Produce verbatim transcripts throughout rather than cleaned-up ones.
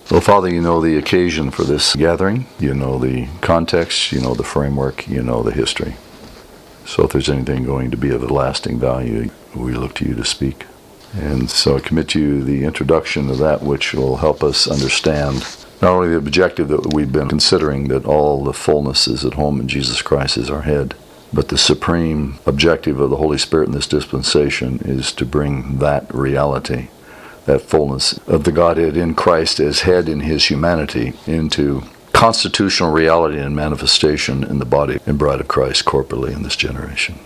Well, Father, you know the occasion for this gathering. You know the context. You know the framework. You know the history. So if there's anything going to be of a lasting value, we look to you to speak. And so I commit to you the introduction of that which will help us understand not only the objective that we've been considering, that all the fullness is at home in Jesus Christ as our head, but the supreme objective of the Holy Spirit in this dispensation is to bring that reality, that fullness of the Godhead in Christ as head in his humanity, into constitutional reality and manifestation in the body and bride of Christ corporately in this generation.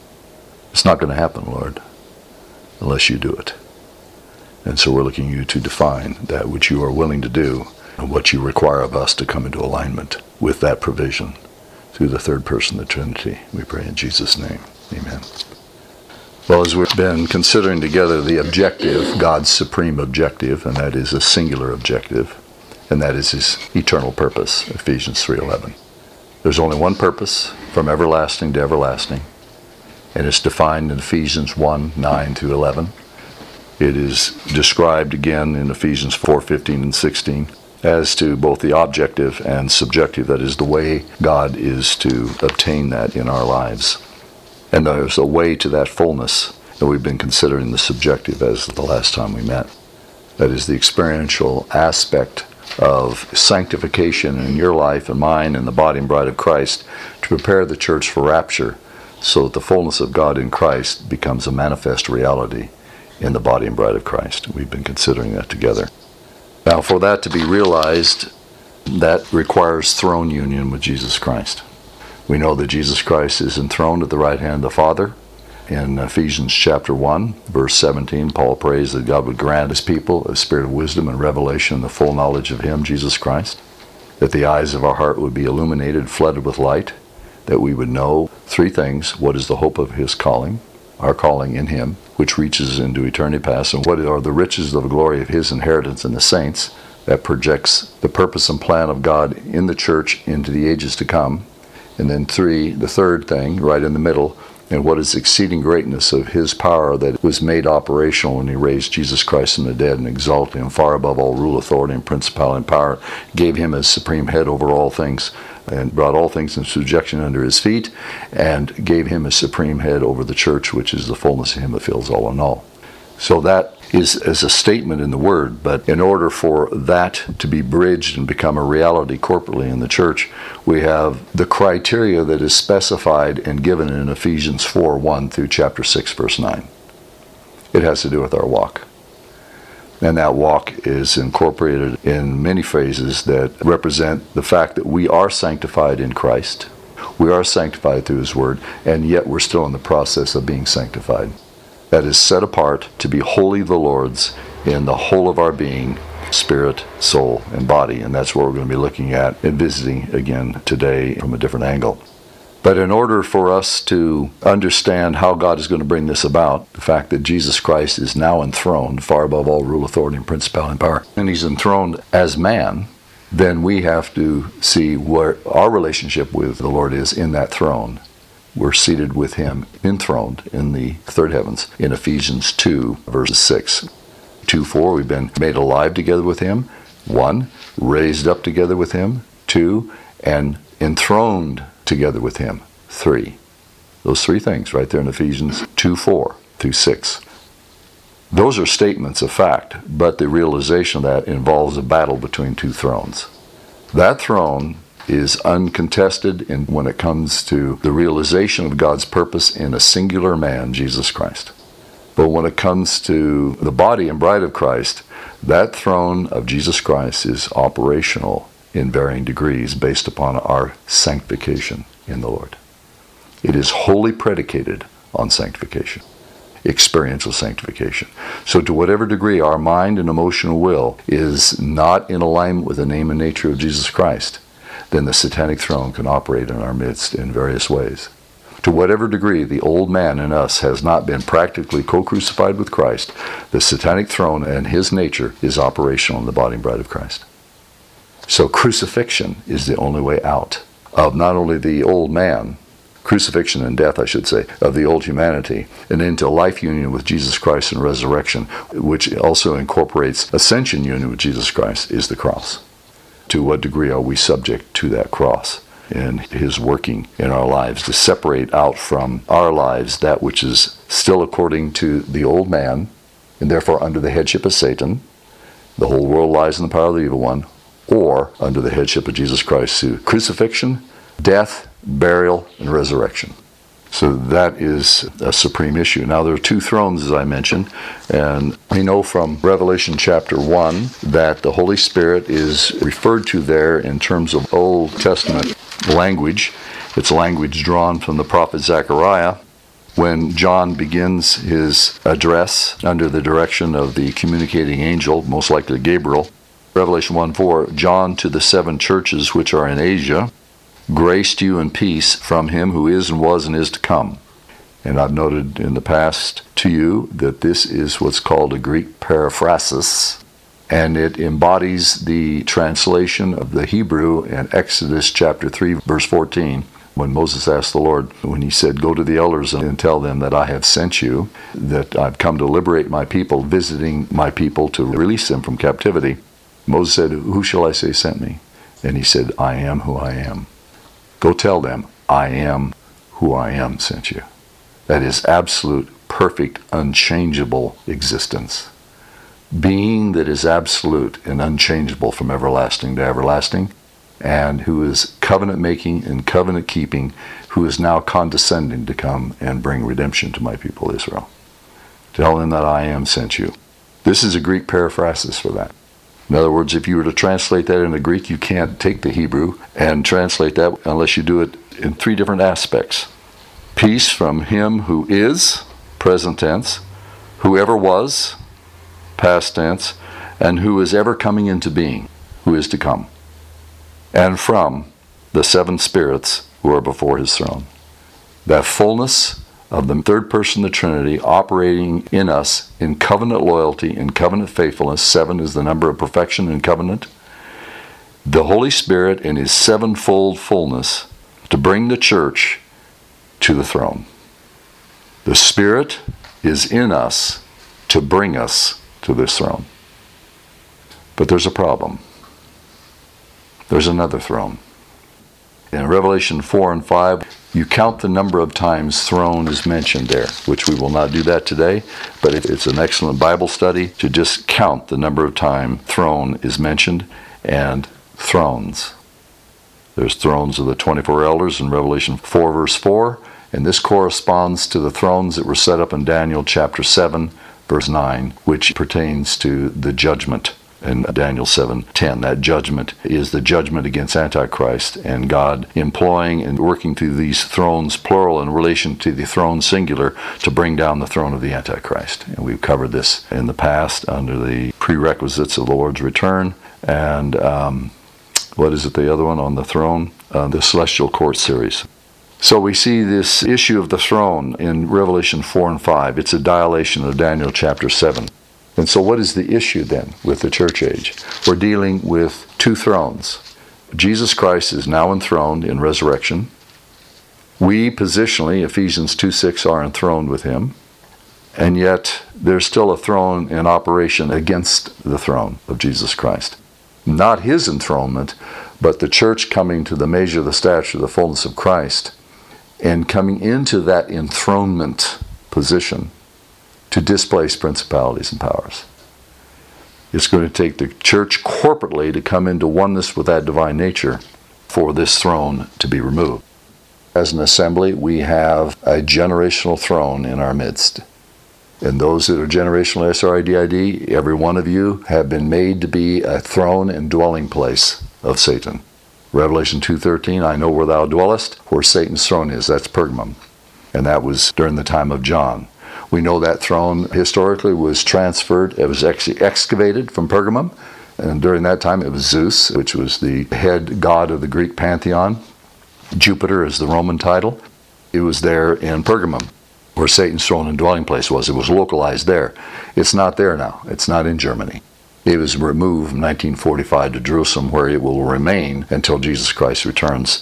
It's not going to happen, Lord, unless you do it. And so we're looking at you to define that which you are willing to do and what you require of us to come into alignment with that provision through the third person of the Trinity. We pray in Jesus' name. Amen. Well, as we've been considering together the objective, God's supreme objective, and that is a singular objective, and that is his eternal purpose, Ephesians three eleven. There's only one purpose from everlasting to everlasting, and it's defined in Ephesians one nine through eleven. It is described again in Ephesians four fifteen and sixteen as to both the objective and subjective, that is, the way God is to obtain that in our lives. And there's a way to that fullness, and we've been considering the subjective as the last time we met. That is the experiential aspect of sanctification in your life and mine and the body and bride of Christ to prepare the church for rapture so that the fullness of God in Christ becomes a manifest reality in the body and bride of Christ. We've been considering that together. Now, for that to be realized, that requires throne union with Jesus Christ. We know that Jesus Christ is enthroned at the right hand of the Father. In Ephesians chapter one, verse seventeen, Paul prays that God would grant his people a spirit of wisdom and revelation and the full knowledge of him, Jesus Christ, that the eyes of our heart would be illuminated, flooded with light, that we would know three things: what is the hope of his calling, our calling in him, which reaches into eternity past, and what are the riches of the glory of his inheritance in the saints, that projects the purpose and plan of God in the church into the ages to come. And then three, the third thing, right in the middle, and what is exceeding greatness of his power that was made operational when he raised Jesus Christ from the dead and exalted him far above all rule, authority, and principality and power, gave him as supreme head over all things, and brought all things in subjection under his feet, and gave him as supreme head over the church, which is the fullness of him that fills all in all. So that is as a statement in the Word, but in order for that to be bridged and become a reality corporately in the church, we have the criteria that is specified and given in Ephesians four one through chapter six, verse nine. It has to do with our walk. And that walk is incorporated in many phrases that represent the fact that we are sanctified in Christ. We are sanctified through his Word, and yet we're still in the process of being sanctified. That is set apart to be wholly the Lord's in the whole of our being, spirit, soul, and body. And that's what we're going to be looking at and visiting again today from a different angle. But in order for us to understand how God is going to bring this about, the fact that Jesus Christ is now enthroned far above all rule, authority, and principality and power, and he's enthroned as man, then we have to see where our relationship with the Lord is in that throne. We're seated with him, enthroned in the third heavens, in Ephesians two, verse six. two four, we've been made alive together with him. one, raised up together with him. two, and enthroned together with him. three. Those three things right there in Ephesians two four through six. Those are statements of fact, but the realization of that involves a battle between two thrones. That throne is uncontested in when it comes to the realization of God's purpose in a singular man, Jesus Christ. But when it comes to the body and bride of Christ, that throne of Jesus Christ is operational in varying degrees based upon our sanctification in the Lord. It is wholly predicated on sanctification, experiential sanctification. So to whatever degree our mind and emotional will is not in alignment with the name and nature of Jesus Christ, then the satanic throne can operate in our midst in various ways. To whatever degree the old man in us has not been practically co-crucified with Christ, the satanic throne and his nature is operational in the body and bride of Christ. So crucifixion is the only way out of not only the old man. crucifixion and death, I should say, of the old humanity, and into life union with Jesus Christ and resurrection, which also incorporates ascension union with Jesus Christ, is the cross. To what degree are we subject to that cross and his working in our lives to separate out from our lives that which is still according to the old man, and therefore under the headship of Satan, the whole world lies in the power of the evil one, or under the headship of Jesus Christ through crucifixion, death, burial, and resurrection. So that is a supreme issue. Now there are two thrones, as I mentioned, and we know from Revelation chapter one that the Holy Spirit is referred to there in terms of Old Testament language. It's language drawn from the prophet Zechariah when John begins his address under the direction of the communicating angel, most likely Gabriel. Revelation one four, John to the seven churches which are in Asia, grace to you and peace from him who is and was and is to come. And I've noted in the past to you that this is what's called a Greek paraphrasis, and it embodies the translation of the Hebrew in Exodus chapter three, verse fourteen, when Moses asked the Lord, when he said, go to the elders and tell them that I have sent you, that I've come to liberate my people, visiting my people to release them from captivity. Moses said, who shall I say sent me? And he said, I am who I am. Go tell them, I am who I am sent you. That is absolute, perfect, unchangeable existence. Being that is absolute and unchangeable from everlasting to everlasting, and who is covenant-making and covenant-keeping, who is now condescending to come and bring redemption to my people Israel. Tell them that I am sent you. This is a Greek paraphrasis for that. In other words, if you were to translate that into Greek, you can't take the Hebrew and translate that unless you do it in three different aspects. Peace from him who is, present tense, whoever was, past tense, and who is ever coming into being, who is to come. And from the seven spirits who are before his throne. That fullness of the third person of the Trinity operating in us in covenant loyalty and covenant faithfulness. Seven is the number of perfection and covenant. The Holy Spirit in his sevenfold fullness to bring the church to the throne. The Spirit is in us to bring us to this throne. But there's a problem. There's another throne. In Revelation four and five, you count the number of times throne is mentioned there, which we will not do that today, but it's an excellent Bible study to just count the number of times throne is mentioned and thrones. There's thrones of the twenty-four elders in Revelation four verse four, and this corresponds to the thrones that were set up in Daniel chapter seven verse nine, which pertains to the judgment. In Daniel seven ten, that judgment is the judgment against Antichrist, and God employing and working through these thrones, plural, in relation to the throne singular, to bring down the throne of the Antichrist. And we've covered this in the past under the prerequisites of the Lord's return. And um, what is it, the other one on the throne? Uh, the Celestial Court series. So we see this issue of the throne in Revelation four and five. It's a dilation of Daniel chapter seven. And so what is the issue then with the church age? We're dealing with two thrones. Jesus Christ is now enthroned in resurrection. We positionally, Ephesians two six, are enthroned with him. And yet there's still a throne in operation against the throne of Jesus Christ. Not his enthronement, but the church coming to the measure of the stature of the fullness of Christ and coming into that enthronement position to displace principalities and powers. It's going to take the church corporately to come into oneness with that divine nature for this throne to be removed. As an assembly, we have a generational throne in our midst. And those that are generational S R I D I D, every one of you have been made to be a throne and dwelling place of Satan. Revelation two thirteen, I know where thou dwellest, where Satan's throne is. That's Pergamum. And that was during the time of John. We know that throne historically was transferred, it was actually excavated from Pergamum, and during that time it was Zeus, which was the head god of the Greek pantheon. Jupiter is the Roman title. It was there in Pergamum, where Satan's throne and dwelling place was. It was localized there. It's not there now. It's not in Germany. It was removed in nineteen forty-five to Jerusalem, where it will remain until Jesus Christ returns.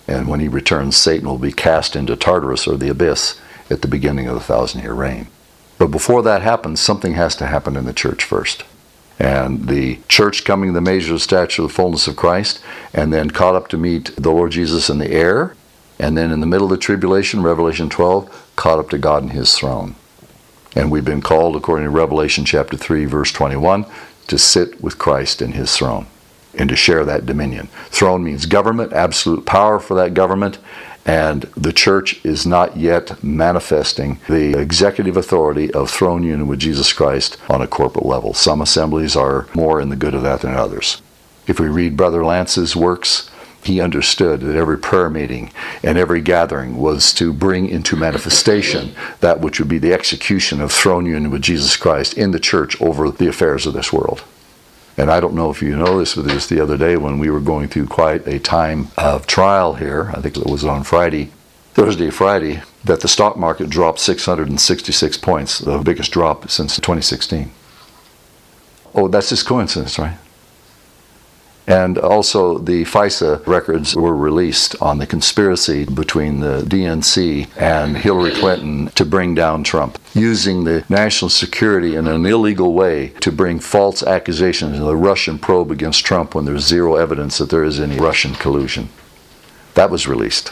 And when he returns, Satan will be cast into Tartarus, or the abyss, at the beginning of the thousand-year reign. But before that happens, something has to happen in the church first. And the church coming to the measure of stature of the fullness of Christ, and then caught up to meet the Lord Jesus in the air, and then in the middle of the tribulation, Revelation twelve, caught up to God in his throne. And we've been called, according to Revelation chapter three, verse twenty-one, to sit with Christ in his throne and to share that dominion. Throne means government, absolute power for that government, and the church is not yet manifesting the executive authority of throne union with Jesus Christ on a corporate level. Some assemblies are more in the good of that than others. If we read Brother Lance's works, he understood that every prayer meeting and every gathering was to bring into manifestation that which would be the execution of throne union with Jesus Christ in the church over the affairs of this world. And I don't know if you know this, but just the other day when we were going through quite a time of trial here, I think it was on Friday, Thursday, Friday, that the stock market dropped six hundred sixty-six points, the biggest drop since twenty sixteen. Oh, that's just coincidence, right? And also the FISA records were released on the conspiracy between the D N C and Hillary Clinton to bring down Trump, using the national security in an illegal way to bring false accusations of the Russian probe against Trump when there's zero evidence that there is any Russian collusion. That was released.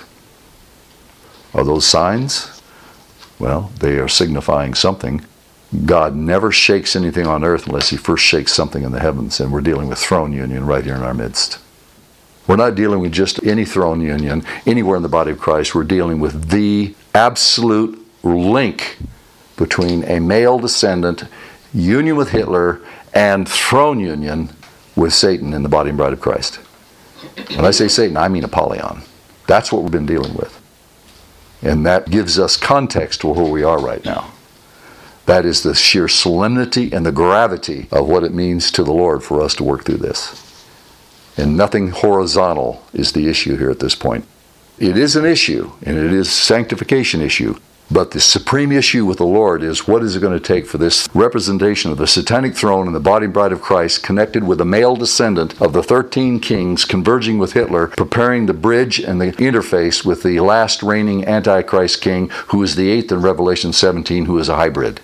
Are those signs? Well, they are signifying something. God never shakes anything on earth unless he first shakes something in the heavens, and we're dealing with throne union right here in our midst. We're not dealing with just any throne union anywhere in the body of Christ. We're dealing with the absolute link between a male descendant, union with Hitler, and throne union with Satan in the body and bride of Christ. When I say Satan, I mean Apollyon. That's what we've been dealing with. And that gives us context to where we are right now. That is the sheer solemnity and the gravity of what it means to the Lord for us to work through this. And nothing horizontal is the issue here at this point. It is an issue, and it is a sanctification issue, but the supreme issue with the Lord is what is it going to take for this representation of the satanic throne and the body and bride of Christ connected with a male descendant of the thirteen kings converging with Hitler, preparing the bridge and the interface with the last reigning Antichrist king, who is the eighth in Revelation seventeen, who is a hybrid.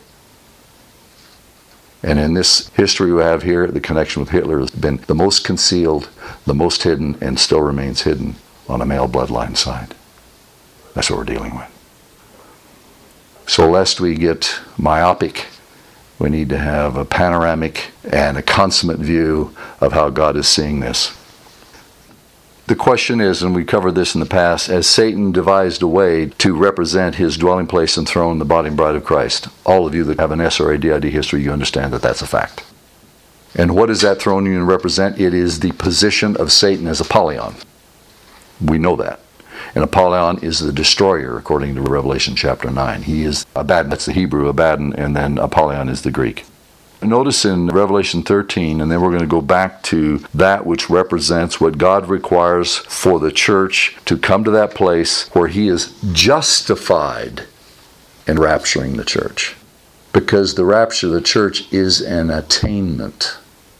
And in this history we have here, the connection with Hitler has been the most concealed, the most hidden, and still remains hidden on a male bloodline side. That's what we're dealing with. So lest we get myopic, we need to have a panoramic and a consummate view of how God is seeing this. The question is, and we covered this in the past, as Satan devised a way to represent his dwelling place and throne, the body and bride of Christ. All of you that have an S R A D I D history, you understand that that's a fact. And what does that throne union represent? It is the position of Satan as Apollyon. We know that. And Apollyon is the destroyer, according to Revelation chapter nine. He is Abaddon, that's the Hebrew, Abaddon, and then Apollyon is the Greek. Notice in Revelation thirteen, and then we're going to go back to that which represents what God requires for the church to come to that place where he is justified in rapturing the church. Because the rapture of the church is an attainment.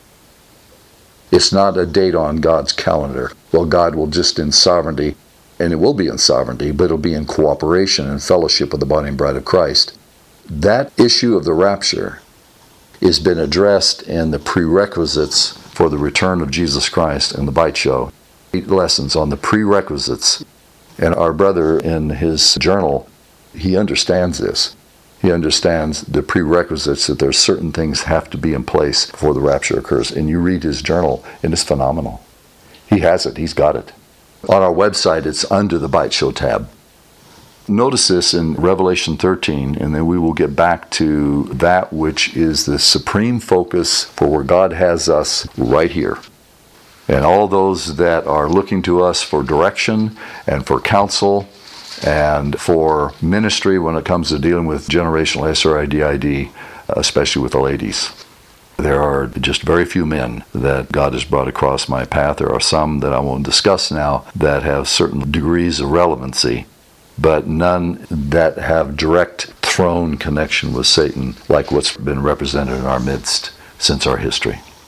It's not a date on God's calendar. Well, God will just in sovereignty, and it will be in sovereignty, but it'll be in cooperation and fellowship with the body and bride of Christ. That issue of the rapture has been addressed in the prerequisites for the return of Jesus Christ in the Bite Show. Eight lessons on the prerequisites. And our brother in his journal, he understands this. He understands the prerequisites, that there's certain things have to be in place before the rapture occurs. And you read his journal, and it's phenomenal. He has it. He's got it. On our website, it's under the Bite Show tab. Notice this in Revelation thirteen, and then we will get back to that which is the supreme focus for where God has us right here. And all those that are looking to us for direction and for counsel and for ministry when it comes to dealing with generational S R I D I D, especially with the ladies. There are just very few men that God has brought across my path. There are some that I won't discuss now that have certain degrees of relevancy, but none that have direct throne connection with Satan like what's been represented in our midst since our history.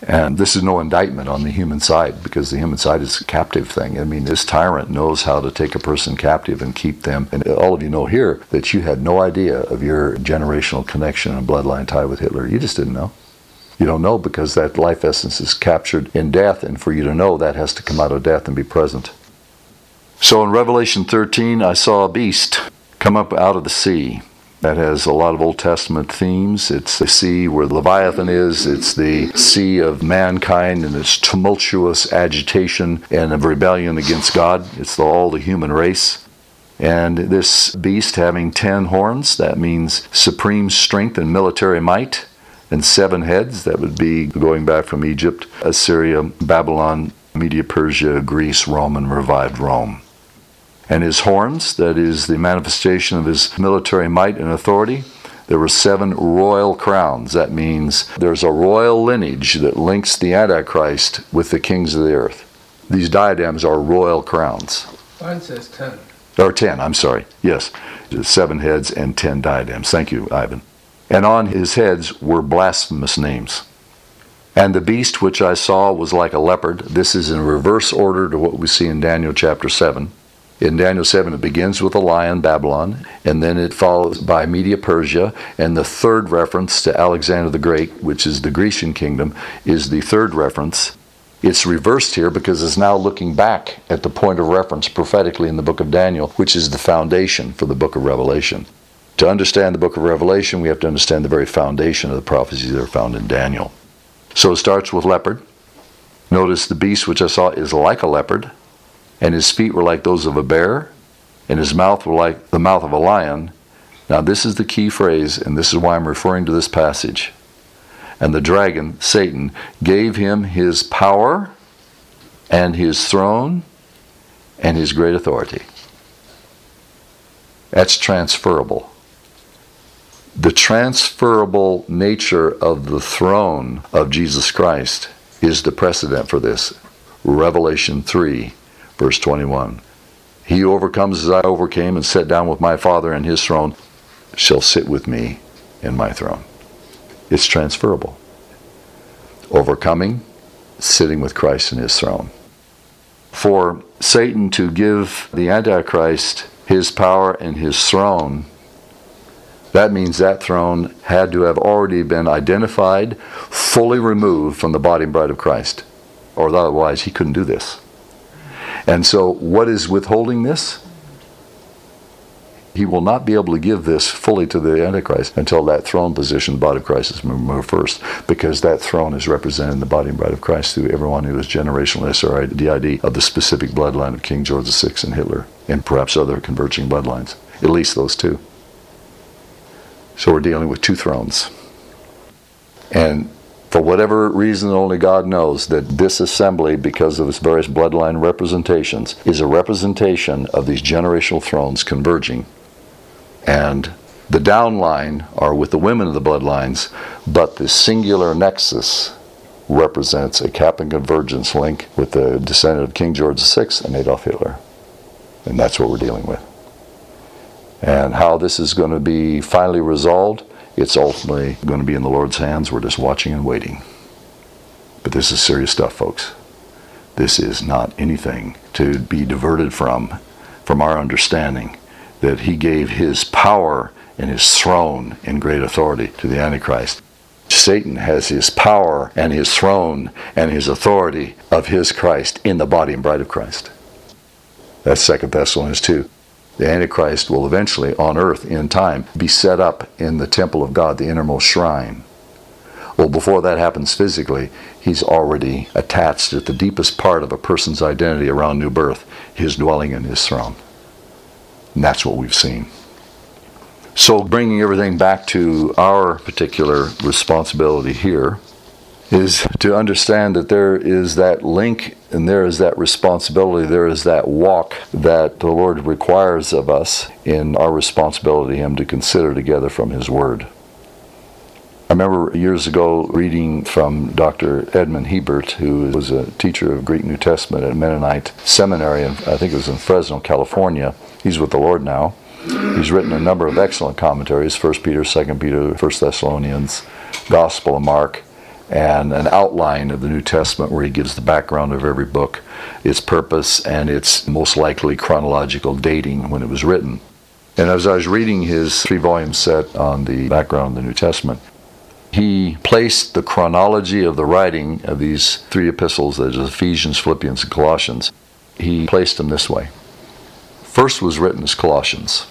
And this is no indictment on the human side, because the human side is a captive thing. I mean, this tyrant knows how to take a person captive and keep them. And all of you know here that you had no idea of your generational connection and bloodline tie with Hitler. You just didn't know. You don't know because that life essence is captured in death, and for you to know, that has to come out of death and be present. So in Revelation thirteen, I saw a beast come up out of the sea. That has a lot of Old Testament themes. It's the sea where Leviathan is. It's the sea of mankind and its tumultuous agitation and of rebellion against God. It's the, all the human race. And this beast having ten horns, that means supreme strength and military might, and seven heads, that would be going back from Egypt, Assyria, Babylon, Media, Persia, Greece, Rome, and revived Rome. And his horns, that is the manifestation of his military might and authority. There were seven royal crowns. That means there's a royal lineage that links the Antichrist with the kings of the earth. These diadems are royal crowns. Mine says ten. Or ten, I'm sorry. Yes, seven heads and ten diadems. Thank you, Ivan. And on his heads were blasphemous names. And the beast which I saw was like a leopard. This is in reverse order to what we see in Daniel chapter seven. In Daniel seven, it begins with a lion, Babylon, and then it follows by Media, Persia, and the third reference to Alexander the Great, which is the Grecian kingdom, is the third reference. It's reversed here because it's now looking back at the point of reference prophetically in the book of Daniel, which is the foundation for the book of Revelation. To understand the book of Revelation, we have to understand the very foundation of the prophecies that are found in Daniel. So it starts with leopard. Notice the beast which I saw is like a leopard, and his feet were like those of a bear, and his mouth were like the mouth of a lion. Now this is the key phrase, and this is why I'm referring to this passage. And the dragon, Satan, gave him his power and his throne and his great authority. That's transferable. The transferable nature of the throne of Jesus Christ is the precedent for this. Revelation three. Verse twenty-one, he who overcomes as I overcame and sat down with my Father in his throne shall sit with me in my throne. It's transferable. Overcoming, sitting with Christ in his throne. For Satan to give the Antichrist his power and his throne, that means that throne had to have already been identified, fully removed from the body and bride of Christ, or otherwise he couldn't do this. And so what is withholding this? He will not be able to give this fully to the Antichrist until that throne position, the body of Christ, is removed first, because that throne is represented in the body and bride of Christ through everyone who is generational S R I D I D of the specific bloodline of King George the Sixth and Hitler, and perhaps other converging bloodlines, at least those two. So we're dealing with two thrones. And for whatever reason only God knows, that this assembly, because of its various bloodline representations, is a representation of these generational thrones converging. And the downline are with the women of the bloodlines, but the singular nexus represents a cap and convergence link with the descendant of King George the Sixth and Adolf Hitler. And that's what we're dealing with. And how this is going to be finally resolved, it's ultimately going to be in the Lord's hands. We're just watching and waiting. But this is serious stuff, folks. This is not anything to be diverted from, from our understanding that he gave his power and his throne and great authority to the Antichrist. Satan has his power and his throne and his authority of his Christ in the body and bride of Christ. That's Second Thessalonians two. The Antichrist will eventually, on earth, in time, be set up in the temple of God, the innermost shrine. Well, before that happens physically, he's already attached at the deepest part of a person's identity around new birth, his dwelling in his throne. And that's what we've seen. So bringing everything back to our particular responsibility here is to understand that there is that link and there is that responsibility, there is that walk that the Lord requires of us in our responsibility to him to consider together from his word. I remember years ago reading from Doctor Edmund Hebert, who was a teacher of Greek New Testament at Mennonite Seminary, and I think it was in Fresno, California. He's with the Lord now. He's written a number of excellent commentaries, First Peter, Second Peter, First Thessalonians, Gospel of Mark, and an outline of the New Testament where he gives the background of every book, its purpose, and its most likely chronological dating when it was written. And as I was reading his three-volume set on the background of the New Testament, he placed the chronology of the writing of these three epistles, that is Ephesians, Philippians, and Colossians. He placed them this way. First was written as Colossians.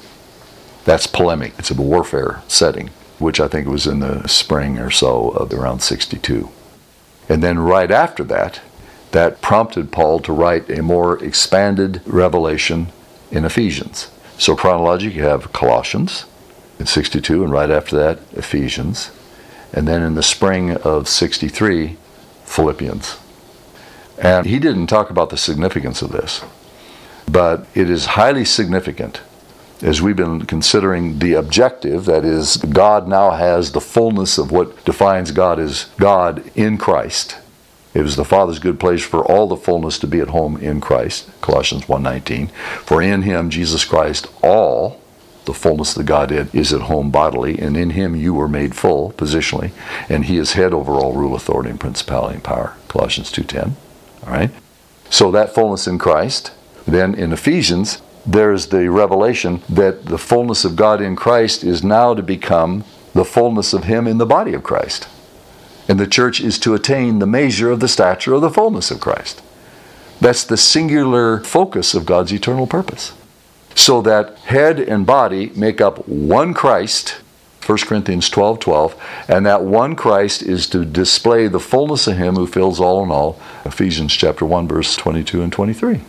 That's polemic. It's a warfare setting, which I think was in the spring or so of around sixty-two. And then right after that, that prompted Paul to write a more expanded revelation in Ephesians. So chronologically, you have Colossians in sixty-two, and right after that, Ephesians. And then in the spring of sixty-three, Philippians. And he didn't talk about the significance of this, but it is highly significant as we've been considering the objective, that is, God now has the fullness of what defines God as God in Christ. It was the Father's good pleasure for all the fullness to be at home in Christ, Colossians one nineteen. For in him, Jesus Christ, all the fullness of the Godhead is at home bodily, and in him you were made full positionally, and he is head over all rule, authority, and principality and power, Colossians two ten. All right? So that fullness in Christ. Then in Ephesians, there's the revelation that the fullness of God in Christ is now to become the fullness of him in the body of Christ. And the church is to attain the measure of the stature of the fullness of Christ. That's the singular focus of God's eternal purpose. So that head and body make up one Christ, First Corinthians twelve twelve, and that one Christ is to display the fullness of him who fills all in all, Ephesians chapter one, verse twenty-two and twenty-three.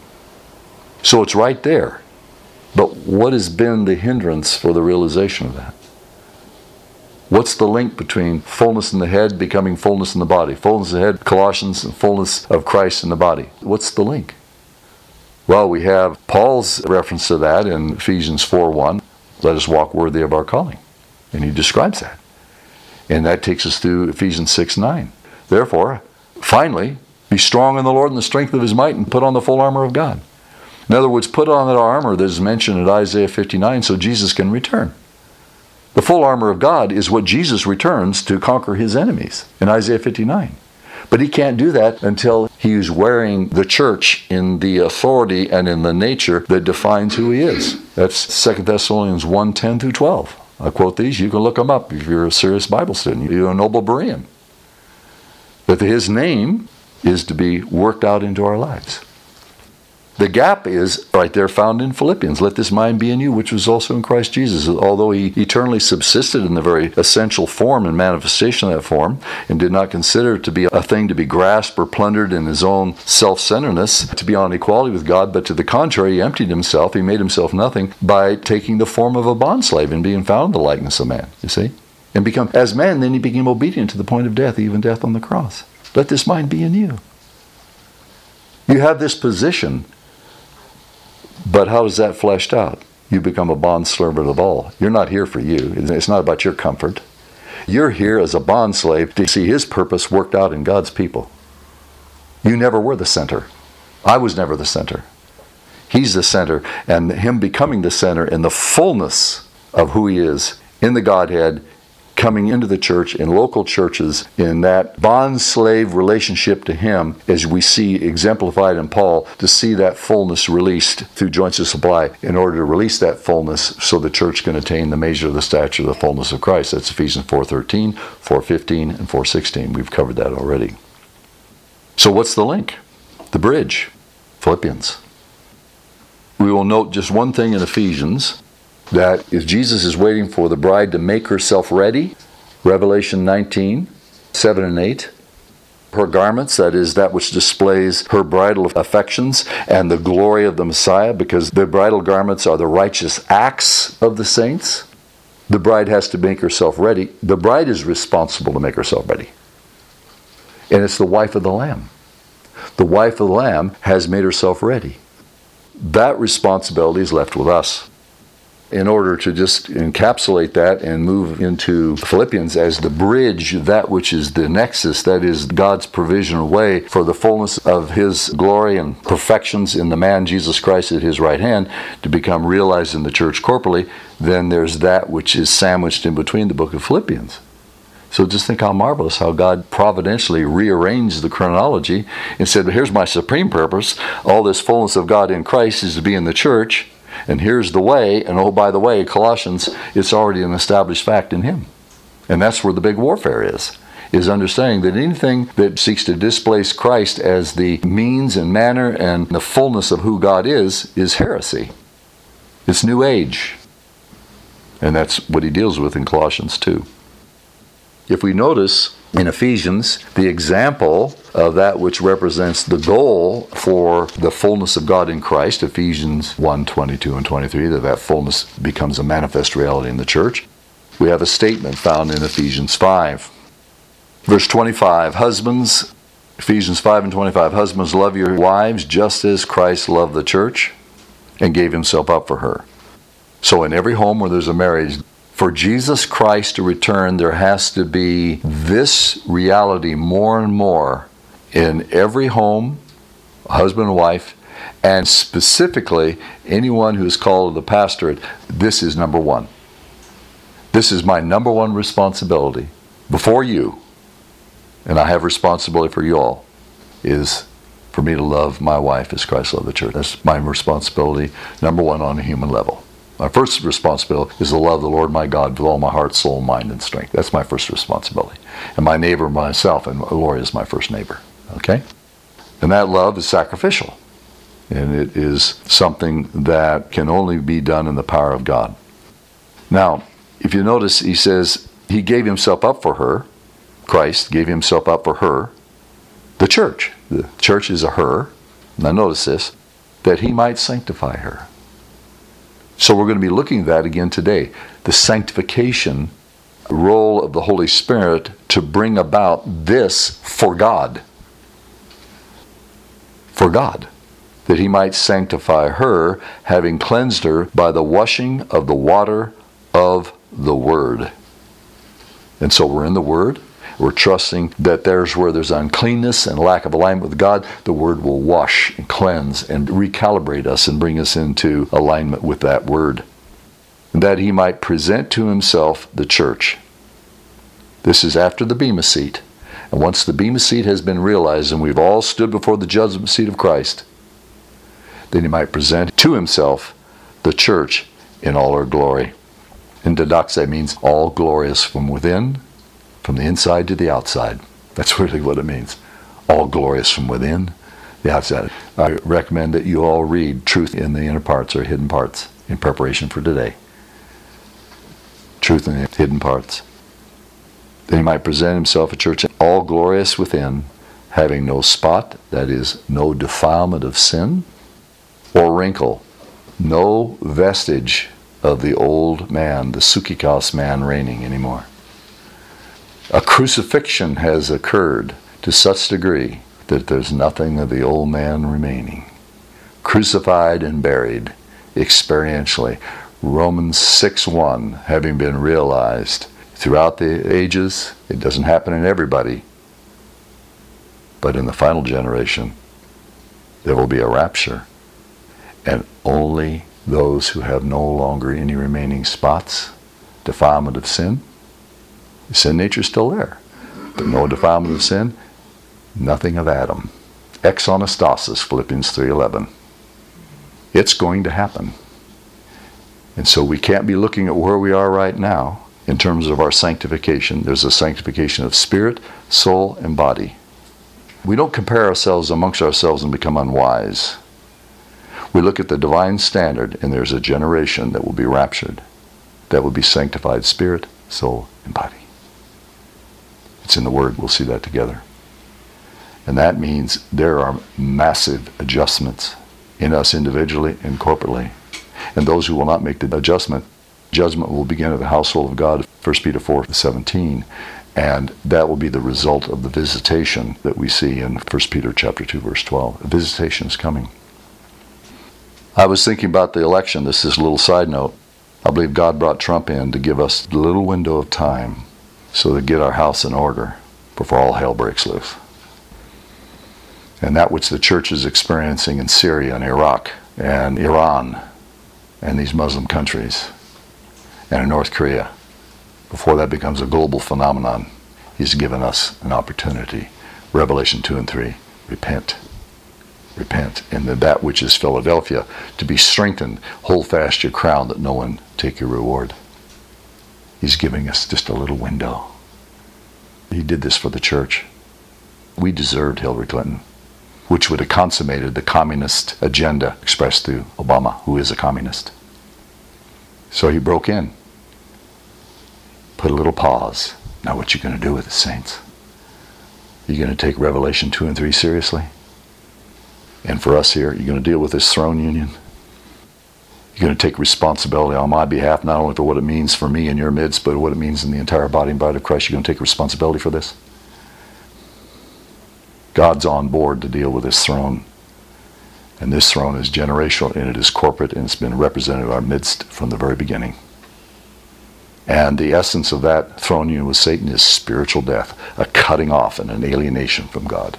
So it's right there. But what has been the hindrance for the realization of that? What's the link between fullness in the head becoming fullness in the body? Fullness in the head, Colossians, and fullness of Christ in the body. What's the link? Well, we have Paul's reference to that in Ephesians four one. Let us walk worthy of our calling. And he describes that. And that takes us through Ephesians six nine. Therefore, finally, be strong in the Lord and the strength of his might, and put on the full armor of God. In other words, put on that armor that is mentioned in Isaiah fifty-nine so Jesus can return. The full armor of God is what Jesus returns to conquer his enemies in Isaiah fifty-nine. But he can't do that until he is wearing the church in the authority and in the nature that defines who he is. That's Second Thessalonians one ten through twelve. I quote these. You can look them up if you're a serious Bible student. You're a noble Berean. That his name is to be worked out into our lives. The gap is right there found in Philippians. Let this mind be in you, which was also in Christ Jesus. Although he eternally subsisted in the very essential form and manifestation of that form, and did not consider it to be a thing to be grasped or plundered in his own self-centeredness, to be on equality with God, but to the contrary, he emptied himself, he made himself nothing, by taking the form of a bondslave and being found in the likeness of man, you see? And become, as man, then he became obedient to the point of death, even death on the cross. Let this mind be in you. You have this position. But how is that fleshed out? You become a bondservant of all. You're not here for you. It's not about your comfort. You're here as a bondslave to see his purpose worked out in God's people. You never were the center. I was never the center. He's the center, and him becoming the center in the fullness of who he is in the Godhead, coming into the church, in local churches, in that bond-slave relationship to him, as we see exemplified in Paul, to see that fullness released through joints of supply in order to release that fullness so the church can attain the measure of the stature of the fullness of Christ. That's Ephesians four thirteen, four fifteen, and four sixteen. We've covered that already. So what's the link? The bridge. Philippians. We will note just one thing in Ephesians, that if Jesus is waiting for the bride to make herself ready, Revelation nineteen, seven and eight, her garments, that is that which displays her bridal affections and the glory of the Messiah, because the bridal garments are the righteous acts of the saints. The bride has to make herself ready. The bride is responsible to make herself ready. And it's the wife of the Lamb. The wife of the Lamb has made herself ready. That responsibility is left with us. In order to just encapsulate that and move into Philippians as the bridge, that which is the nexus, that is God's provisional way for the fullness of his glory and perfections in the man Jesus Christ at his right hand to become realized in the church corporally, then there's that which is sandwiched in between the book of Philippians. So just think how marvelous how God providentially rearranged the chronology and said, here's my supreme purpose. All this fullness of God in Christ is to be in the church. And here's the way. And oh, by the way, Colossians, it's already an established fact in Him. And that's where the big warfare is, is understanding that anything that seeks to displace Christ as the means and manner and the fullness of who God is, is heresy. It's New Age. And that's what he deals with in Colossians two. If we notice in Ephesians, the example of that which represents the goal for the fullness of God in Christ, Ephesians one, twenty-two and twenty-three, that that fullness becomes a manifest reality in the church, we have a statement found in Ephesians five. Verse twenty-five, husbands, Ephesians five and twenty-five, husbands, love your wives just as Christ loved the church and gave himself up for her. So in every home where there's a marriage, for Jesus Christ to return, there has to be this reality more and more in every home, husband and wife, and specifically anyone who is called to the pastorate. This is number one. This is my number one responsibility before you, and I have responsibility for you all, is for me to love my wife as Christ loved the church. That's my responsibility, number one, on a human level. My first responsibility is to love the Lord my God with all my heart, soul, mind, and strength. That's my first responsibility. And my neighbor, myself, and Lori is my first neighbor. Okay? And that love is sacrificial. And it is something that can only be done in the power of God. Now, if you notice, he says, he gave himself up for her. Christ gave himself up for her. The church. The church is a her. Now notice this, that he might sanctify her. So we're going to be looking at that again today. The sanctification role of the Holy Spirit to bring about this for God. For God. That he might sanctify her, having cleansed her by the washing of the water of the Word. And so we're in the Word. We're trusting that there's where there's uncleanness and lack of alignment with God, the Word will wash and cleanse and recalibrate us and bring us into alignment with that Word. And that he might present to himself the church. This is after the Bema seat. And once the Bema seat has been realized and we've all stood before the judgment seat of Christ, then he might present to himself the church in all her glory. And didaxe means all glorious from within, from the inside to the outside. That's really what it means. All glorious from within, the outside. I recommend that you all read Truth in the Inner Parts or Hidden Parts in preparation for today. Truth in the Hidden Parts. That he might present himself a church all glorious within, having no spot, that is, no defilement of sin, or wrinkle, no vestige of the old man, the Sukikos man reigning anymore. A crucifixion has occurred to such degree that there's nothing of the old man remaining. Crucified and buried experientially. Romans six one having been realized throughout the ages. It doesn't happen in everybody. But in the final generation, there will be a rapture. And only those who have no longer any remaining spots, defilement of sin. The sin nature is still there, but no defilement of sin, nothing of Adam. Ex anastasis, Philippians three eleven. It's going to happen. And so we can't be looking at where we are right now in terms of our sanctification. There's a sanctification of spirit, soul, and body. We don't compare ourselves amongst ourselves and become unwise. We look at the divine standard, and there's a generation that will be raptured, that will be sanctified spirit, soul, and body. It's in the Word. We'll see that together. And that means there are massive adjustments in us individually and corporately. And those who will not make the adjustment, judgment will begin at the household of God, First Peter four seventeen. And that will be the result of the visitation that we see in First Peter chapter two, verse twelve. A visitation is coming. I was thinking about the election. This is a little side note. I believe God brought Trump in to give us a little window of time so to get our house in order before all hell breaks loose. And that which the church is experiencing in Syria and Iraq and Iran and these Muslim countries and in North Korea, before that becomes a global phenomenon, He's given us an opportunity. Revelation two and three, repent. Repent. And that, that which is Philadelphia, to be strengthened, hold fast your crown, that no one take your reward. He's giving us just a little window. He did this for the church. We deserved Hillary Clinton, which would have consummated the communist agenda expressed through Obama, who is a communist. So he broke in. Put a little pause. Now what you going to do with it, saints? You going to take Revelation two and three seriously? And for us here, you're going to deal with this throne union? You're going to take responsibility on my behalf, not only for what it means for me in your midst, but what it means in the entire body and bride of Christ. You're going to take responsibility for this? God's on board to deal with this throne. And this throne is generational, and it is corporate, and it's been represented in our midst from the very beginning. And the essence of that throne union with Satan is spiritual death, a cutting off and an alienation from God.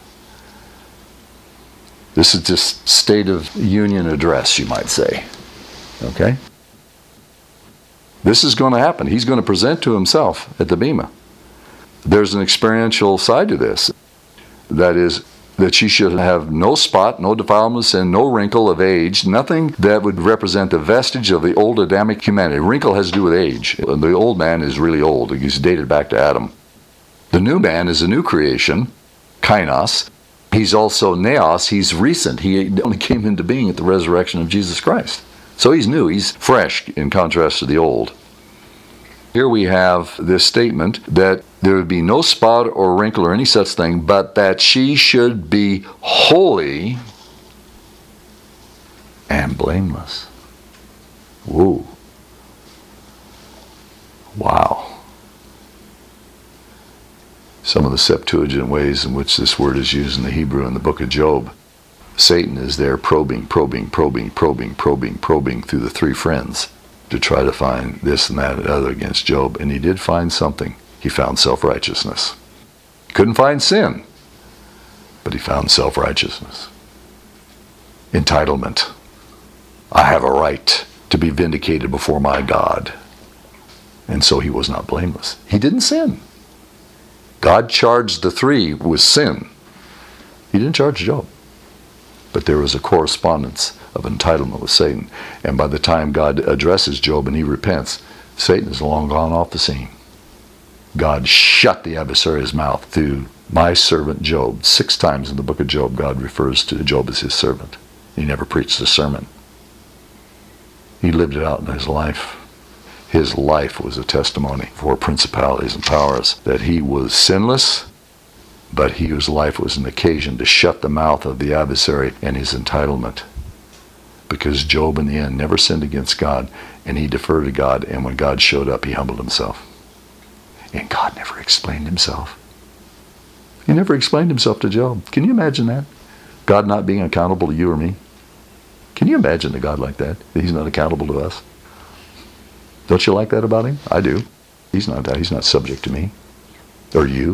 This is just state of union address, you might say. Okay? This is going to happen. He's going to present to himself at the Bema. There's an experiential side to this. That is, that she should have no spot, no defilement, and no wrinkle of age, nothing that would represent the vestige of the old Adamic humanity. Wrinkle has to do with age. The old man is really old. He's dated back to Adam. The new man is a new creation, kainos. He's also neos. He's recent. He only came into being at the resurrection of Jesus Christ. So he's new. He's fresh in contrast to the old. Here we have this statement that there would be no spot or wrinkle or any such thing, but that she should be holy and blameless. Whoa. Wow. Some of the Septuagint ways in which this word is used in the Hebrew in the book of Job, Satan is there probing, probing, probing, probing, probing, probing through the three friends to try to find this and that and other against Job. And he did find something. He found self-righteousness. He couldn't find sin, but he found self-righteousness. Entitlement. I have a right to be vindicated before my God. And so he was not blameless. He didn't sin. God charged the three with sin. He didn't charge Job. But there was a correspondence of entitlement with Satan. And by the time God addresses Job and he repents, Satan has long gone off the scene. God shut the adversary's mouth through my servant Job. Six times in the book of Job, God refers to Job as his servant. He never preached a sermon. He lived it out in his life. His life was a testimony for principalities and powers that he was sinless, but his life was an occasion to shut the mouth of the adversary and his entitlement. Because Job in the end never sinned against God, and he deferred to God, and when God showed up, he humbled himself. And God never explained himself. He never explained himself to Job. Can you imagine that? God not being accountable to you or me? Can you imagine a God like that? That he's not accountable to us? Don't you like that about him? I do. He's not that. He's not subject to me. Or you.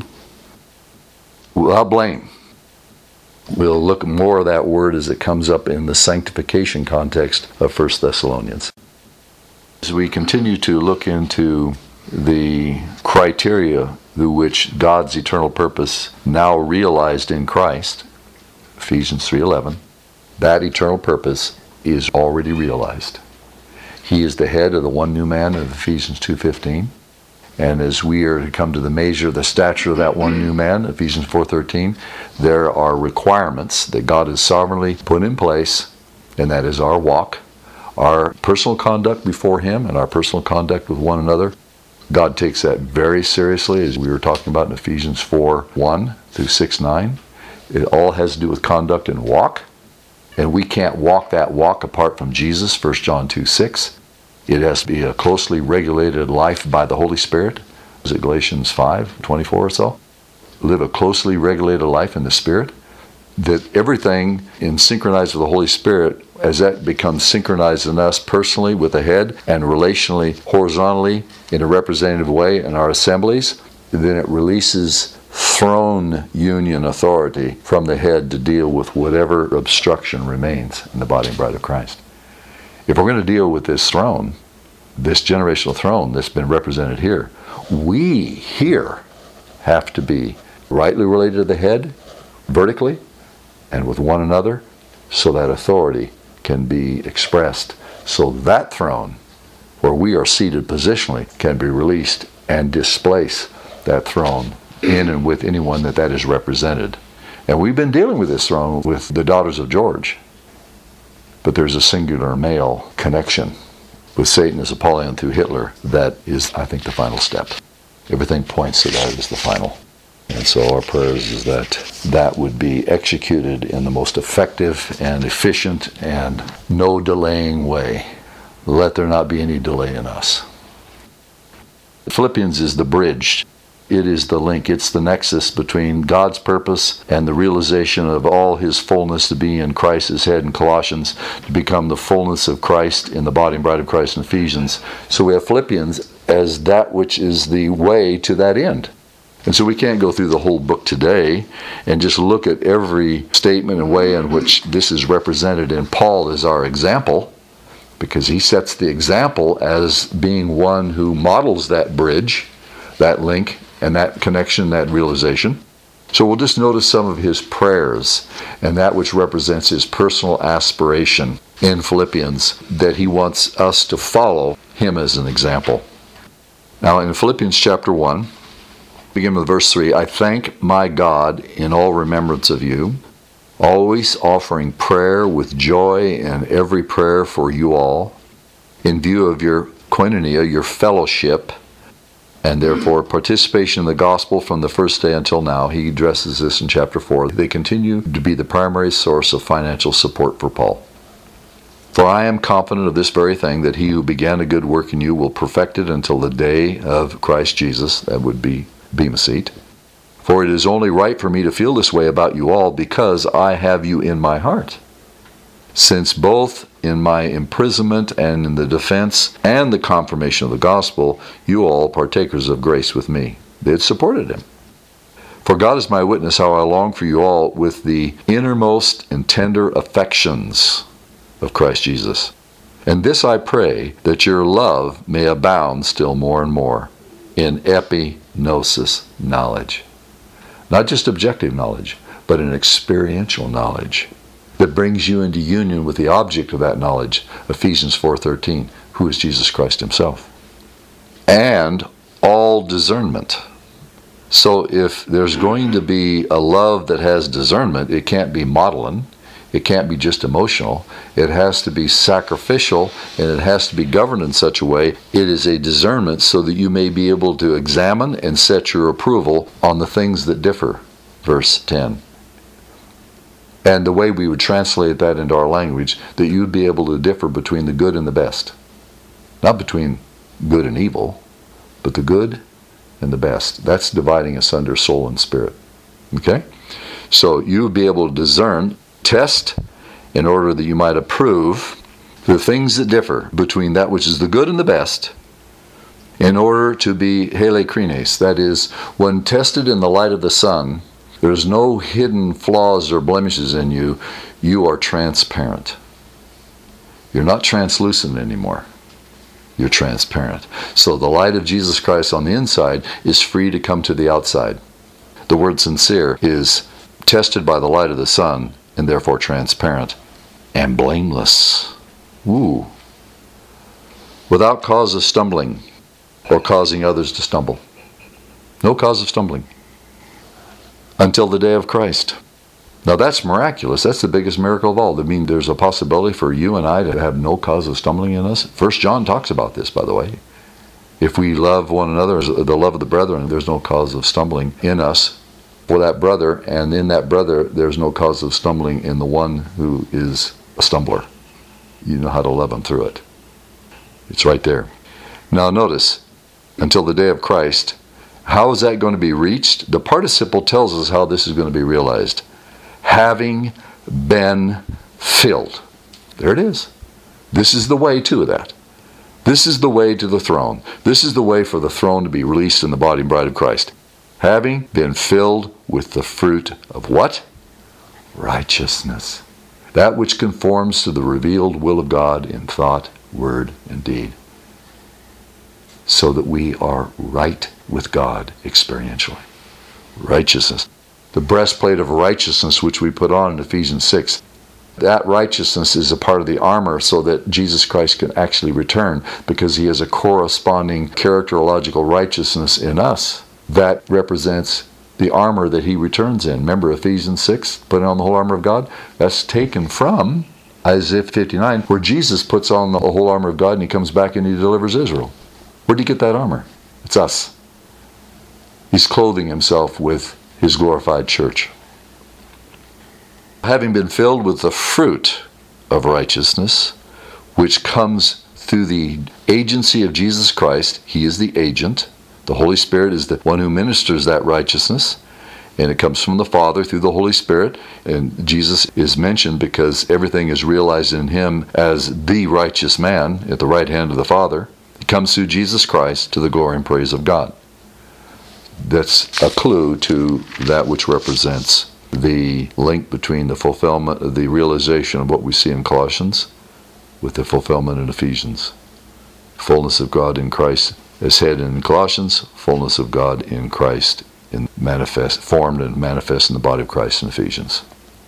Without blame. We'll look more of that word as it comes up in the sanctification context of First Thessalonians. As we continue to look into the criteria through which God's eternal purpose now realized in Christ, Ephesians three eleven, that eternal purpose is already realized. He is the head of the one new man of Ephesians two fifteen. And as we are to come to the measure of the stature of that one new man, Ephesians four thirteen, there are requirements that God has sovereignly put in place, and that is our walk, our personal conduct before Him, and our personal conduct with one another. God takes that very seriously, as we were talking about in Ephesians four one through six nine. It all has to do with conduct and walk, and we can't walk that walk apart from Jesus, First John two six. It has to be a closely regulated life by the Holy Spirit. Is it Galatians five twenty-four or so? Live a closely regulated life in the Spirit. That everything in synchronized with the Holy Spirit, as that becomes synchronized in us personally with the head and relationally, horizontally, in a representative way in our assemblies, then it releases throne union authority from the head to deal with whatever obstruction remains in the body and bride of Christ. If we're going to deal with this throne, this generational throne that's been represented here, we here have to be rightly related to the head, vertically, and with one another, so that authority can be expressed. So that throne, where we are seated positionally, can be released and displace that throne in and with anyone that that is represented. And we've been dealing with this throne with the daughters of George. But there's a singular male connection with Satan as Apollyon through Hitler that is, I think, the final step. Everything points to that as the final. And so our prayers is that that would be executed in the most effective and efficient and no delaying way. Let there not be any delay in us. Philippians is the bridge. It is the link. It's the nexus between God's purpose and the realization of all His fullness to be in Christ's head in Colossians, to become the fullness of Christ in the body and bride of Christ in Ephesians. So we have Philippians as that which is the way to that end. And so we can't go through the whole book today and just look at every statement and way in which this is represented in Paul as our example, because he sets the example as being one who models that bridge, that link, and that connection, that realization. So we'll just notice some of his prayers and that which represents his personal aspiration in Philippians, that he wants us to follow him as an example. Now in Philippians chapter one, begin with verse three, I thank my God in all remembrance of you, always offering prayer with joy in every prayer for you all, in view of your koinonia, your fellowship, and therefore participation in the gospel from the first day until now. He addresses this in chapter four. They continue to be the primary source of financial support for Paul. For I am confident of this very thing, that he who began a good work in you will perfect it until the day of Christ Jesus. That would be Bema Seat. For it is only right for me to feel this way about you all, because I have you in my heart. Since both in my imprisonment and in the defense and the confirmation of the gospel, you all partakers of grace with me. They had supported him. For God is my witness how I long for you all with the innermost and tender affections of Christ Jesus. And this I pray, that your love may abound still more and more in epignosis knowledge. Not just objective knowledge, but an experiential knowledge that brings you into union with the object of that knowledge, Ephesians four thirteen, who is Jesus Christ himself. And all discernment. So if there's going to be a love that has discernment, it can't be maudlin, it can't be just emotional, it has to be sacrificial, and it has to be governed in such a way, it is a discernment so that you may be able to examine and set your approval on the things that differ. Verse ten. And the way we would translate that into our language, that you'd be able to differ between the good and the best. Not between good and evil, but the good and the best. That's dividing asunder soul and spirit. Okay? So you would be able to discern, test, in order that you might approve the things that differ between that which is the good and the best, in order to be helekrines. That is, when tested in the light of the sun, there's no hidden flaws or blemishes in you. You are transparent. You're not translucent anymore. You're transparent. So the light of Jesus Christ on the inside is free to come to the outside. The word sincere is tested by the light of the sun, and therefore transparent and blameless. Ooh. Without cause of stumbling or causing others to stumble. No cause of stumbling. Until the day of Christ. Now that's miraculous. That's the biggest miracle of all. I mean, there's a possibility for you and I to have no cause of stumbling in us. First John talks about this, by the way. If we love one another, the love of the brethren, there's no cause of stumbling in us for that brother, and in that brother, there's no cause of stumbling in the one who is a stumbler. You know how to love him through it. It's right there. Now notice, until the day of Christ. How is that going to be reached? The participle tells us how this is going to be realized. Having been filled. There it is. This is the way to that. This is the way to the throne. This is the way for the throne to be released in the body and bride of Christ. Having been filled with the fruit of what? Righteousness. That which conforms to the revealed will of God in thought, word, and deed. So that we are right with God experientially. Righteousness. The breastplate of righteousness which we put on in Ephesians six. That righteousness is a part of the armor so that Jesus Christ can actually return, because he has a corresponding characterological righteousness in us that represents the armor that he returns in. Remember Ephesians six, putting on the whole armor of God? That's taken from Isaiah fifty-nine, where Jesus puts on the whole armor of God and he comes back and he delivers Israel. Where'd he get that armor? It's us. He's clothing himself with his glorified church. Having been filled with the fruit of righteousness, which comes through the agency of Jesus Christ. He is the agent. The Holy Spirit is the one who ministers that righteousness, and it comes from the Father through the Holy Spirit. And Jesus is mentioned because everything is realized in him as the righteous man at the right hand of the Father. It comes through Jesus Christ to the glory and praise of God. That's a clue to that which represents the link between the fulfillment, the realization of what we see in Colossians with the fulfillment in Ephesians. Fullness of God in Christ as head in Colossians, fullness of God in Christ in manifest, formed and manifest in the body of Christ in Ephesians.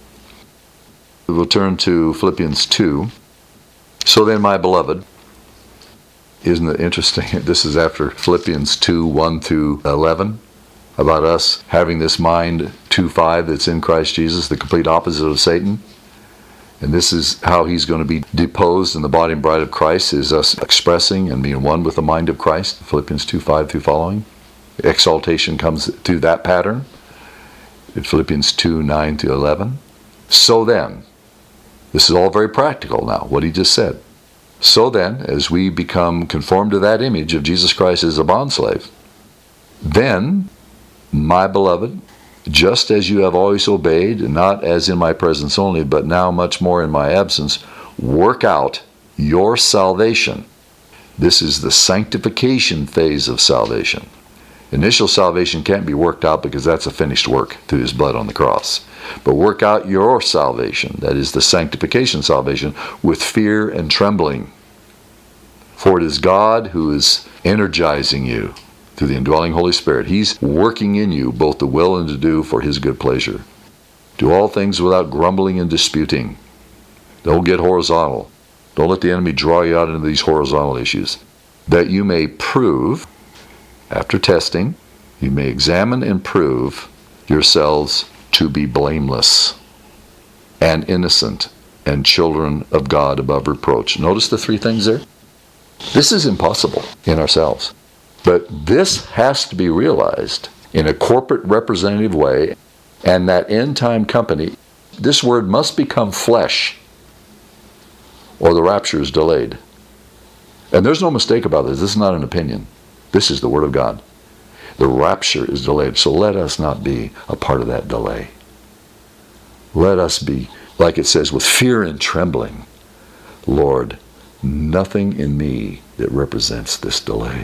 We'll turn to Philippians two. So then, my beloved, isn't it interesting? This is after Philippians two, one through eleven, about us having this mind, two five, that's in Christ Jesus, the complete opposite of Satan. And this is how he's going to be deposed in the body and bride of Christ, is us expressing and being one with the mind of Christ, Philippians two five through following. Exaltation comes through that pattern in Philippians two nine through eleven. So then, this is all very practical now, what he just said. So then, as we become conformed to that image of Jesus Christ as a bondslave, then, my beloved, just as you have always obeyed, not as in my presence only, but now much more in my absence, work out your salvation. This is the sanctification phase of salvation. Initial salvation can't be worked out because that's a finished work through his blood on the cross. But work out your salvation, that is the sanctification salvation, with fear and trembling. For it is God who is energizing you through the indwelling Holy Spirit. He's working in you both the will and to do for his good pleasure. Do all things without grumbling and disputing. Don't get horizontal. Don't let the enemy draw you out into these horizontal issues. That you may prove, after testing, you may examine and prove yourselves to be blameless and innocent and children of God above reproach. Notice the three things there? This is impossible in ourselves. But this has to be realized in a corporate representative way, and that end-time company, this word must become flesh, or the rapture is delayed. And there's no mistake about this. This is not an opinion. This is the Word of God. The rapture is delayed, so let us not be a part of that delay. Let us be, like it says, with fear and trembling. Lord, nothing in me that represents this delay.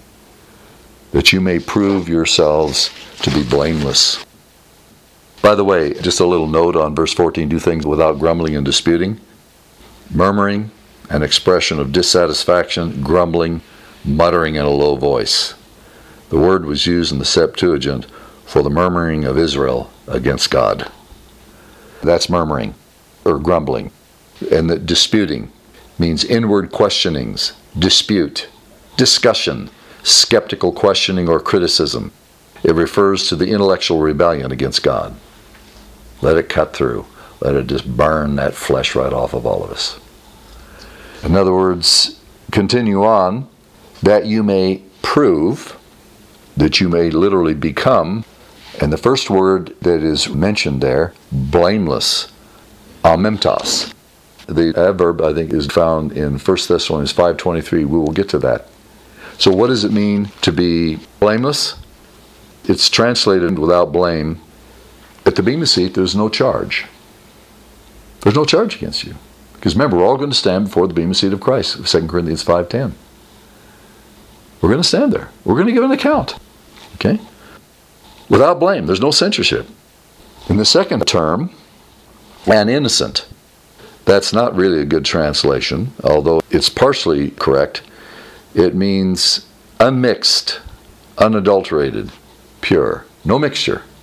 That you may prove yourselves to be blameless. By the way, just a little note on verse fourteen, do things without grumbling and disputing. Murmuring, an expression of dissatisfaction, grumbling, muttering in a low voice. The word was used in the Septuagint for the murmuring of Israel against God. That's murmuring, or grumbling. And the disputing means inward questionings, dispute, discussion, skeptical questioning or criticism. It refers to the intellectual rebellion against God. Let it cut through. Let it just burn that flesh right off of all of us. In other words, continue on, that you may prove, that you may literally become, and the first word that is mentioned there, blameless, amemtos. The adverb, I think, is found in First Thessalonians five twenty-three. We will get to that. So what does it mean to be blameless? It's translated without blame. At the Bema seat, there's no charge. There's no charge against you. Because remember, we're all going to stand before the Bema seat of Christ, Second Corinthians five ten. We're going to stand there. We're going to give an account. Okay? Without blame. There's no censorship. In the second term, and innocent. That's not really a good translation, although it's partially correct. It means unmixed, unadulterated, pure. No mixture.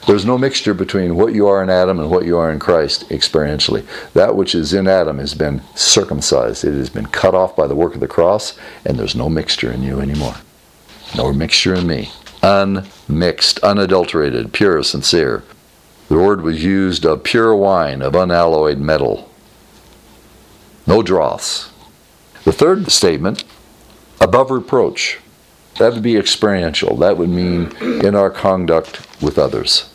There's no mixture between what you are in Adam and what you are in Christ experientially. That which is in Adam has been circumcised. It has been cut off by the work of the cross, and there's no mixture in you anymore. No mixture in me. Unmixed, unadulterated, pure, sincere. The word was used of pure wine, of unalloyed metal. No dross. The third statement, above reproach. That would be experiential. That would mean in our conduct with others.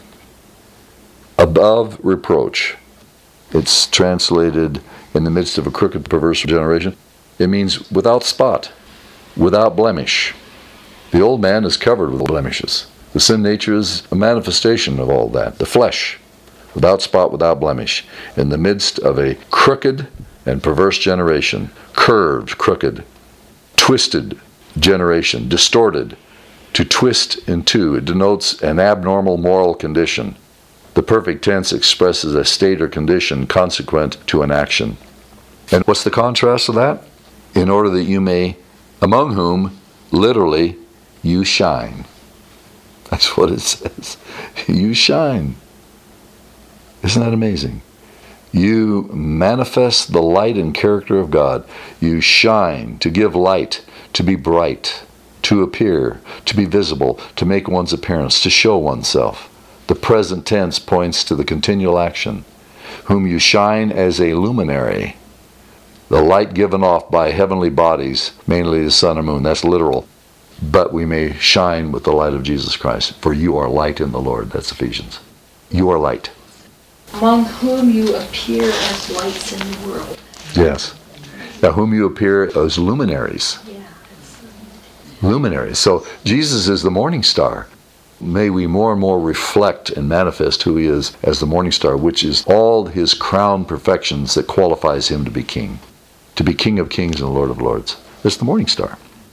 Above reproach. It's translated in the midst of a crooked, perverse generation. It means without spot, without blemish. The old man is covered with blemishes. The sin nature is a manifestation of all that. The flesh, without spot, without blemish. In the midst of a crooked and perverse generation. Curved, crooked, twisted generation. Distorted. To twist in two. It denotes an abnormal moral condition. The perfect tense expresses a state or condition consequent to an action. And what's the contrast of that? In order that you may, among whom, literally, you shine. That's what it says. You shine. Isn't that amazing? You manifest the light and character of God. You shine, to give light, to be bright, to appear, to be visible, to make one's appearance, to show oneself. The present tense points to the continual action. Whom you shine as a luminary. The light given off by heavenly bodies, mainly the sun and moon. That's literal. But we may shine with the light of Jesus Christ. For you are light in the Lord. That's Ephesians. You are light. Among whom you appear as lights in the world. Yes. Now, whom you appear as luminaries. Yeah. Luminaries. So Jesus is the morning star. May we more and more reflect and manifest who he is as the morning star, which is all his crown perfections that qualifies him to be king. To be King of kings and Lord of lords. It's the morning star.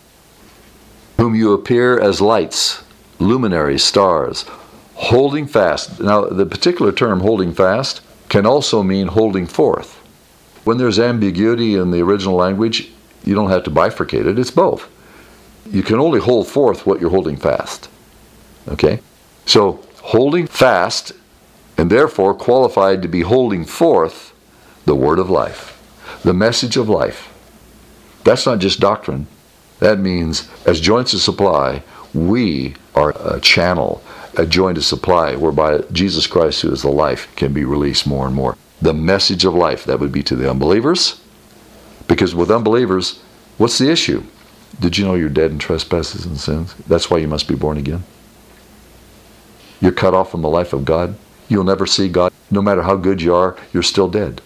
Whom you appear as lights, luminaries, stars, holding fast. Now, the particular term holding fast can also mean holding forth. When there's ambiguity in the original language, you don't have to bifurcate it. It's both. You can only hold forth what you're holding fast. Okay? So, holding fast, and therefore qualified to be holding forth the word of life, the message of life. That's not just doctrine. That means, as joints of supply, we are a channel, a joint of supply, whereby Jesus Christ, who is the life, can be released more and more. The message of life, that would be to the unbelievers. Because with unbelievers, what's the issue? Did you know you're dead in trespasses and sins? That's why you must be born again. You're cut off from the life of God. You'll never see God. No matter how good you are, you're still dead.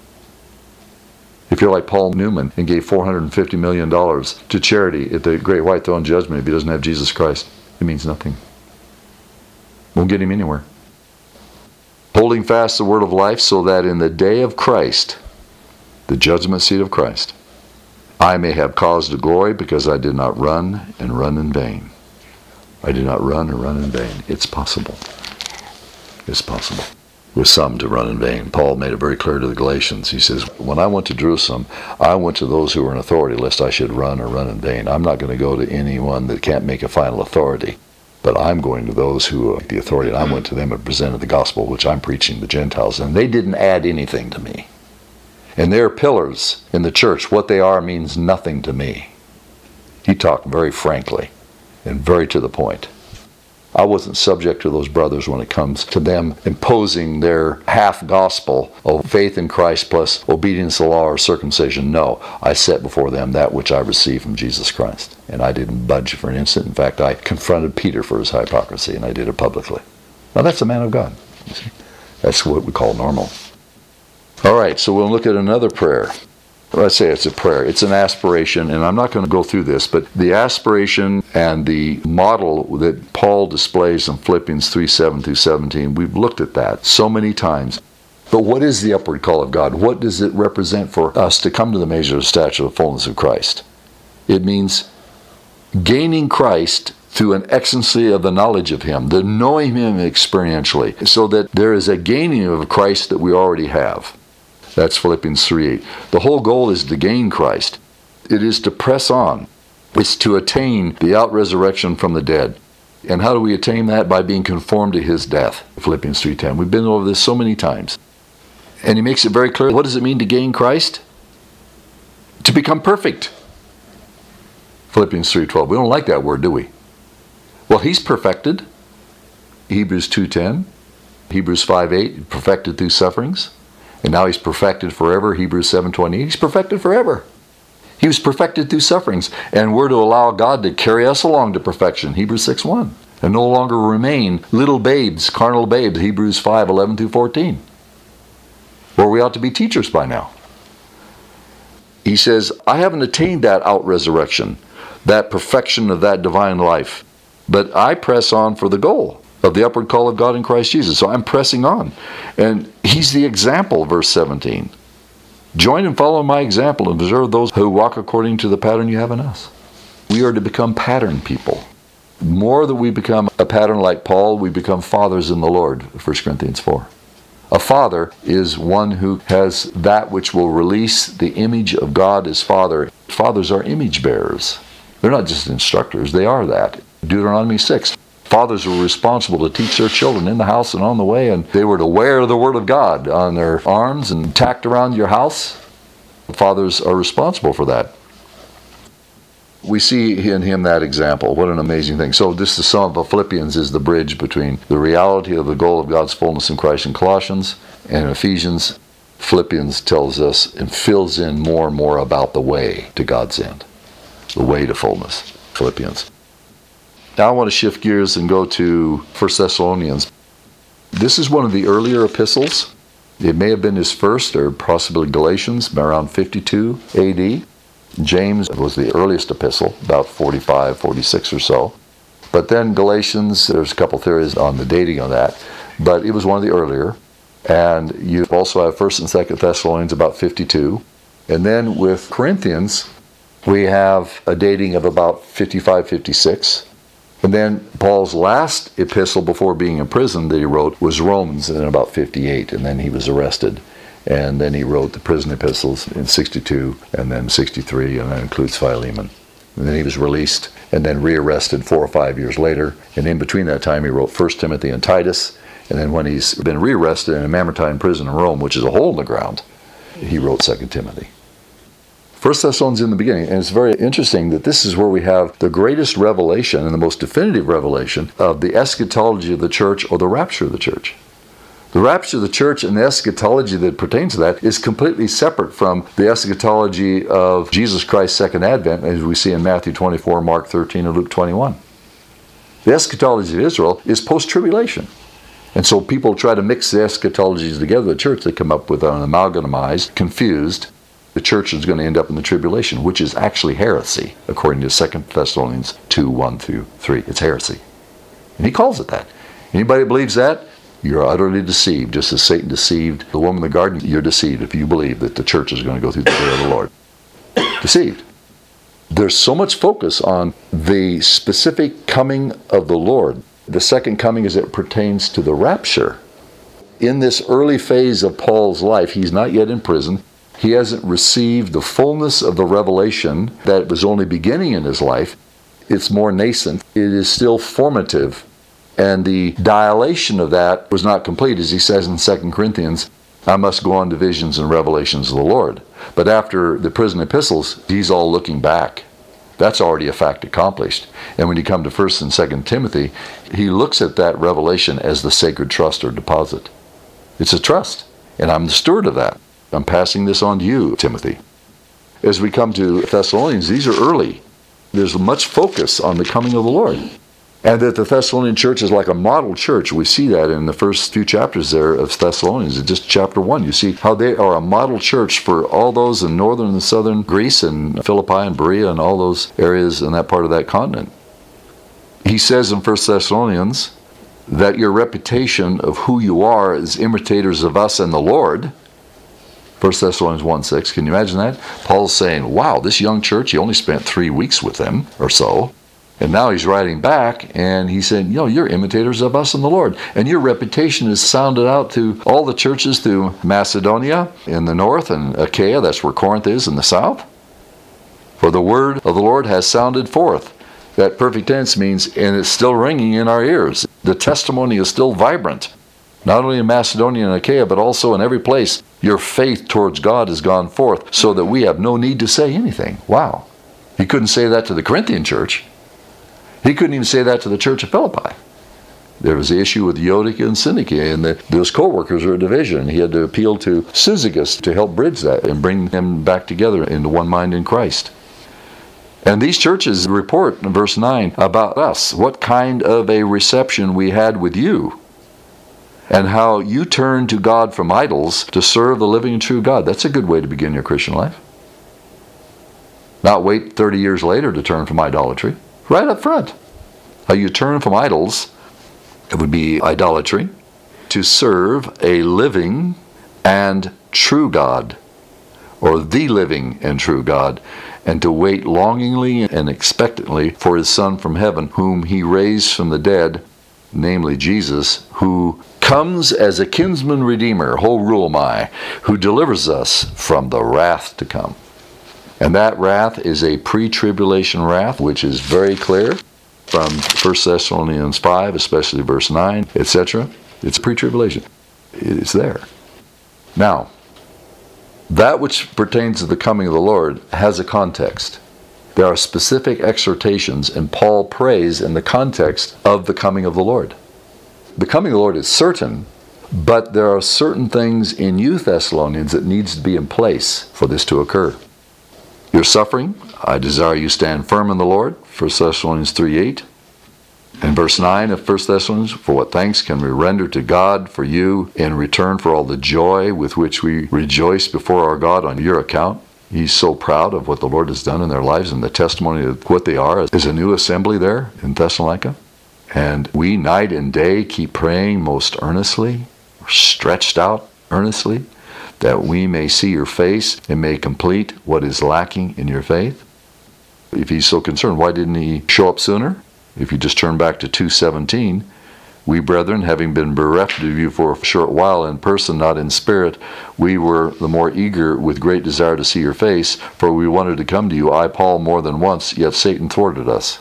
If you're like Paul Newman and gave four hundred fifty million dollars to charity at the Great White Throne Judgment, if he doesn't have Jesus Christ, it means nothing. Won't get him anywhere. Holding fast the word of life so that in the day of Christ, the judgment seat of Christ, I may have cause to glory because I did not run and run in vain. I did not run and run in vain. It's possible. It's possible. With some to run in vain. Paul made it very clear to the Galatians. He says, when I went to Jerusalem, I went to those who were in authority, lest I should run or run in vain. I'm not going to go to anyone that can't make a final authority, but I'm going to those who have the authority. And I went to them and presented the gospel, which I'm preaching to the Gentiles, and they didn't add anything to me. And they're pillars in the church. What they are means nothing to me. He talked very frankly and very to the point. I wasn't subject to those brothers when it comes to them imposing their half gospel of faith in Christ plus obedience to the law or circumcision. No, I set before them that which I received from Jesus Christ. And I didn't budge for an instant. In fact, I confronted Peter for his hypocrisy, and I did it publicly. Now that's a man of God. You see? That's what we call normal. All right, so we'll look at another prayer. Let's say it's a prayer. It's an aspiration, and I'm not going to go through this, but the aspiration and the model that Paul displays in Philippians three, seven through seventeen, we've looked at that so many times. But what is the upward call of God? What does it represent for us to come to the measure of stature of the fullness of Christ? It means gaining Christ through an excellency of the knowledge of Him, the knowing Him experientially, so that there is a gaining of Christ that we already have. That's Philippians three eight. The whole goal is to gain Christ. It is to press on. It's to attain the out-resurrection from the dead. And how do we attain that? By being conformed to his death. Philippians three ten. We've been over this so many times. And he makes it very clear. What does it mean to gain Christ? To become perfect. Philippians three twelve. We don't like that word, do we? Well, he's perfected. Hebrews two ten. Hebrews five eight. Perfected through sufferings. And now he's perfected forever. Hebrews seven twenty-eight. He's perfected forever. He was perfected through sufferings. And we're to allow God to carry us along to perfection. Hebrews six one. And no longer remain little babes, carnal babes. Hebrews five eleven through fourteen. Where we ought to be teachers by now. He says, I haven't attained that out-resurrection, that perfection of that divine life. But I press on for the goal of the upward call of God in Christ Jesus. So I'm pressing on. And he's the example, verse seventeen. Join and follow my example and observe those who walk according to the pattern you have in us. We are to become pattern people. The more that we become a pattern like Paul, we become fathers in the Lord, First Corinthians four. A father is one who has that which will release the image of God as Father. Fathers are image bearers. They're not just instructors, they are that. Deuteronomy six. Fathers were responsible to teach their children in the house and on the way, and they were to wear the Word of God on their arms and tacked around your house. Fathers are responsible for that. We see in him that example. What an amazing thing. So this, the sum of Philippians, is the bridge between the reality of the goal of God's fullness in Christ in Colossians and Ephesians. Philippians tells us and fills in more and more about the way to God's end. The way to fullness. Philippians. Now I want to shift gears and go to First Thessalonians. This is one of the earlier epistles. It may have been his first, or possibly Galatians, around fifty-two A D. James was the earliest epistle, about forty-five, forty-six or so. But then Galatians, there's a couple theories on the dating on that, but it was one of the earlier. And you also have First and Second Thessalonians, about fifty-two. And then with Corinthians, we have a dating of about fifty-five, fifty-six. And then Paul's last epistle before being imprisoned that he wrote was Romans in about fifty-eight, and then he was arrested. And then he wrote the prison epistles in sixty-two, and then sixty-three, and that includes Philemon. And then he was released, and then rearrested four or five years later. And in between that time, he wrote First Timothy and Titus. And then when he's been rearrested in a Mamertine prison in Rome, which is a hole in the ground, he wrote Second Timothy. First Thessalonians in the beginning, and it's very interesting that this is where we have the greatest revelation and the most definitive revelation of the eschatology of the church, or the rapture of the church. The rapture of the church and the eschatology that pertains to that is completely separate from the eschatology of Jesus Christ's second advent, as we see in Matthew twenty-four, Mark thirteen, and Luke twenty-one. The eschatology of Israel is post-tribulation. And so people try to mix the eschatologies together. The church, they come up with an amalgamized, confused. The church is going to end up in the tribulation, which is actually heresy, according to Second Thessalonians two, one through three. It's heresy. And he calls it that. Anybody that believes that, you're utterly deceived. Just as Satan deceived the woman in the garden, you're deceived if you believe that the church is going to go through the way of the Lord. Deceived. There's so much focus on the specific coming of the Lord. The second coming as it pertains to the rapture. In this early phase of Paul's life, he's not yet in prison. He hasn't received the fullness of the revelation that was only beginning in his life. It's more nascent. It is still formative. And the dilation of that was not complete, as he says in Second Corinthians, I must go on to visions and revelations of the Lord. But after the prison epistles, he's all looking back. That's already a fact accomplished. And when you come to First and Second Timothy, he looks at that revelation as the sacred trust or deposit. It's a trust, and I'm the steward of that. I'm passing this on to you, Timothy. As we come to Thessalonians, these are early. There's much focus on the coming of the Lord. And that the Thessalonian church is like a model church. We see that in the first few chapters there of Thessalonians. In just chapter one, you see how they are a model church for all those in northern and southern Greece and Philippi and Berea and all those areas in that part of that continent. He says in First Thessalonians that your reputation of who you are as imitators of us and the Lord. First Thessalonians one six, can you imagine that? Paul's saying, wow, this young church, he only spent three weeks with them or so. And now he's writing back, and he's saying, you know, you're imitators of us and the Lord. And your reputation is sounded out to all the churches through Macedonia in the north and Achaia, that's where Corinth is in the south. For the word of the Lord has sounded forth That perfect tense means, and it's still ringing in our ears. The testimony is still vibrant. Not only in Macedonia and Achaia, but also in every place. Your faith towards God has gone forth so that we have no need to say anything. Wow. He couldn't say that to the Corinthian church. He couldn't even say that to the church of Philippi. There was the issue with Euodia and Syntyche, and the, those co-workers were a division. He had to appeal to Syzygus to help bridge that and bring them back together into one mind in Christ. And these churches report in verse nine about us, what kind of a reception we had with you, and how you turned to God from idols to serve the living and true God. That's a good way to begin your Christian life. Not wait thirty years later to turn from idolatry. Right up front. How you turn from idols, it would be idolatry, to serve a living and true God, or the living and true God, and to wait longingly and expectantly for his Son from heaven, whom he raised from the dead, namely Jesus, who comes as a kinsman redeemer, ho ruomai, who delivers us from the wrath to come. And that wrath is a pre-tribulation wrath, which is very clear from First Thessalonians five, especially verse nine, et cetera. It's pre-tribulation. It's there. Now, that which pertains to the coming of the Lord has a context. There are specific exhortations, and Paul prays in the context of the coming of the Lord. The coming of the Lord is certain, but there are certain things in you Thessalonians that needs to be in place for this to occur. You're suffering. I desire you stand firm in the Lord. First Thessalonians three eight. And verse nine of First Thessalonians, for what thanks can we render to God for you in return for all the joy with which we rejoice before our God on your account. He's so proud of what the Lord has done in their lives and the testimony of what they are as a new assembly there in Thessalonica. And we night and day keep praying most earnestly, stretched out earnestly, that we may see your face and may complete what is lacking in your faith. If he's so concerned, why didn't he show up sooner? If you just turn back to two seventeen, we brethren, having been bereft of you for a short while in person, not in spirit, we were the more eager with great desire to see your face, for we wanted to come to you, I, Paul, more than once, yet Satan thwarted us.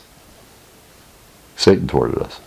Satan thwarted us.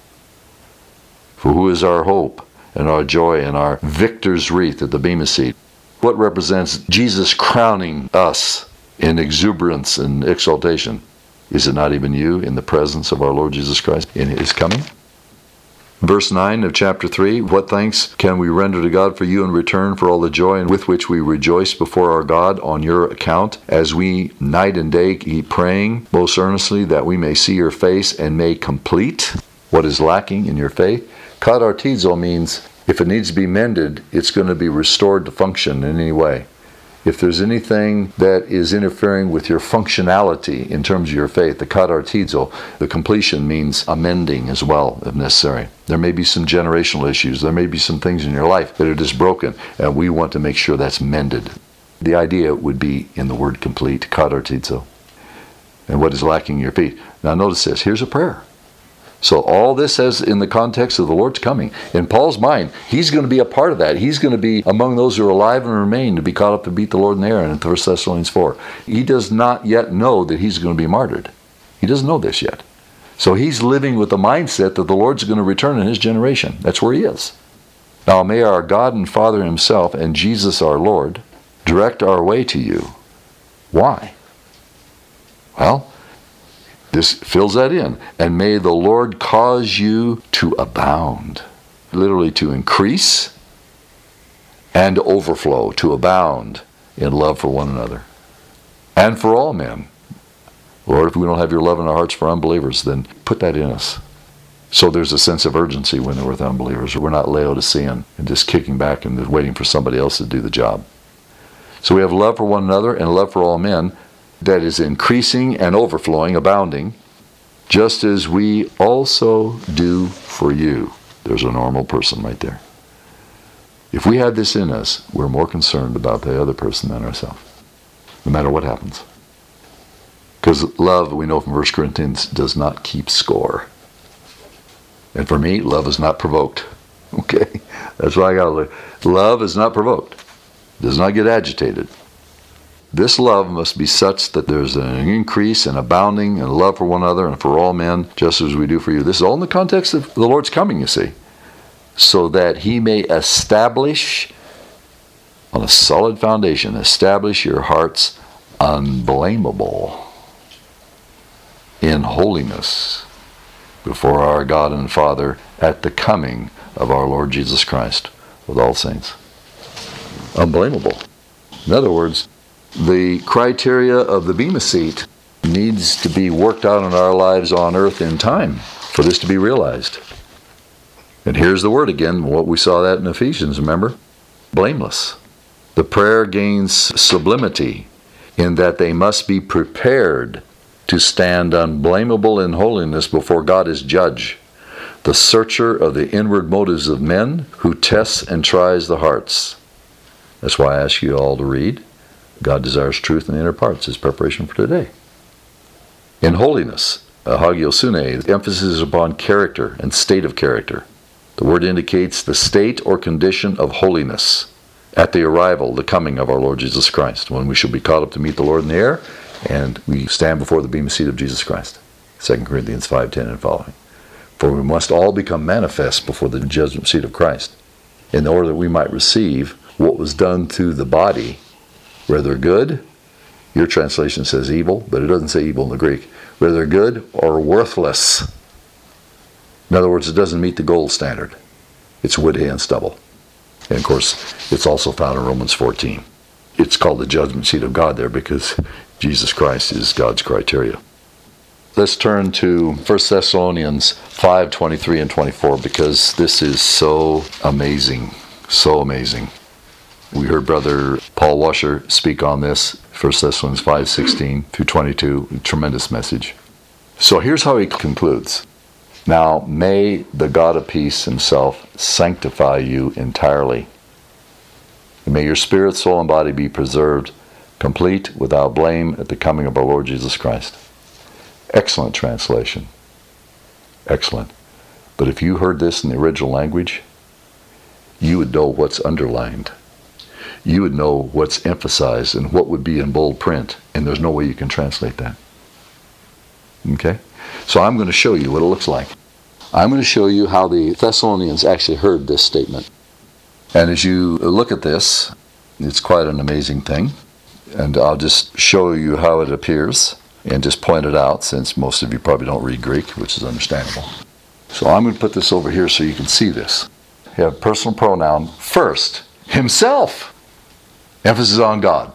For who is our hope and our joy and our victor's wreath at the Bema seat? What represents Jesus crowning us in exuberance and exaltation? Is it not even you in the presence of our Lord Jesus Christ in his coming? Verse nine of chapter three, what thanks can we render to God for you in return for all the joy with which we rejoice before our God on your account, as we night and day keep praying most earnestly that we may see your face and may complete what is lacking in your faith? Katartizo means if it needs to be mended, it's going to be restored to function in any way. If there's anything that is interfering with your functionality in terms of your faith, the katartizo, the completion means amending as well, if necessary. There may be some generational issues. There may be some things in your life that are just broken, and we want to make sure that's mended. The idea would be in the word complete, katartizo. And what is lacking in your faith. Now notice this. Here's a prayer. So all this says in the context of the Lord's coming. In Paul's mind, he's going to be a part of that. He's going to be among those who are alive and remain to be caught up to meet the Lord in the air in First Thessalonians four. He does not yet know that he's going to be martyred. He doesn't know this yet. So he's living with the mindset that the Lord's going to return in his generation. That's where he is. Now may our God and Father himself and Jesus our Lord direct our way to you. Why? Well, this fills that in. And may the Lord cause you to abound. Literally to increase and overflow, to abound in love for one another. And for all men. Lord, if we don't have your love in our hearts for unbelievers, then put that in us. So there's a sense of urgency when they're with unbelievers. We're not Laodicean and just kicking back and waiting for somebody else to do the job. So we have love for one another and love for all men, that is increasing and overflowing, abounding, just as we also do for you. There's a normal person right there. If we had this in us, we're more concerned about the other person than ourselves, no matter what happens. Because love, we know from First Corinthians, does not keep score. And for me, love is not provoked. Okay? That's why I got to look. Love is not provoked. Does not get agitated. This love must be such that there's an increase and abounding in love for one another and for all men, just as we do for you. This is all in the context of the Lord's coming, you see. So that he may establish, on a solid foundation, establish your hearts unblameable in holiness before our God and Father at the coming of our Lord Jesus Christ with all saints. Unblameable. In other words, the criteria of the Bema Seat needs to be worked out in our lives on earth in time for this to be realized. And here's the word again, what we saw that in Ephesians, remember? Blameless. The prayer gains sublimity in that they must be prepared to stand unblameable in holiness before God as judge, the searcher of the inward motives of men, who tests and tries the hearts. That's why I ask you all to read. God desires truth in the inner parts, his preparation for today. In holiness, hagiosune, the emphasis is upon character and state of character. The word indicates the state or condition of holiness at the arrival, the coming of our Lord Jesus Christ, when we shall be caught up to meet the Lord in the air, and we stand before the Bema Seat of Jesus Christ. Second Corinthians five ten and following. For we must all become manifest before the judgment seat of Christ, in order that we might receive what was done to the body, whether good, your translation says evil, but it doesn't say evil in the Greek, whether good or worthless. In other words, it doesn't meet the gold standard. It's wood, hay, and stubble. And of course, it's also found in Romans fourteen. It's called the judgment seat of God there because Jesus Christ is God's criteria. Let's turn to First Thessalonians five twenty-three and twenty-four, because this is so amazing, so amazing. We heard Brother Paul Washer speak on this, First Thessalonians five sixteen through twenty-two, a tremendous message. So here's how he concludes. Now may the God of peace himself sanctify you entirely. And may your spirit, soul, and body be preserved, complete, without blame, at the coming of our Lord Jesus Christ. Excellent translation. Excellent. But if you heard this in the original language, you would know what's underlined. You would know what's emphasized and what would be in bold print. And there's no way you can translate that. Okay? So I'm going to show you what it looks like. I'm going to show you how the Thessalonians actually heard this statement. And as you look at this, it's quite an amazing thing. And I'll just show you how it appears and just point it out, since most of you probably don't read Greek, which is understandable. So I'm going to put this over here so you can see this. You have personal pronoun first, himself. Emphasis on God.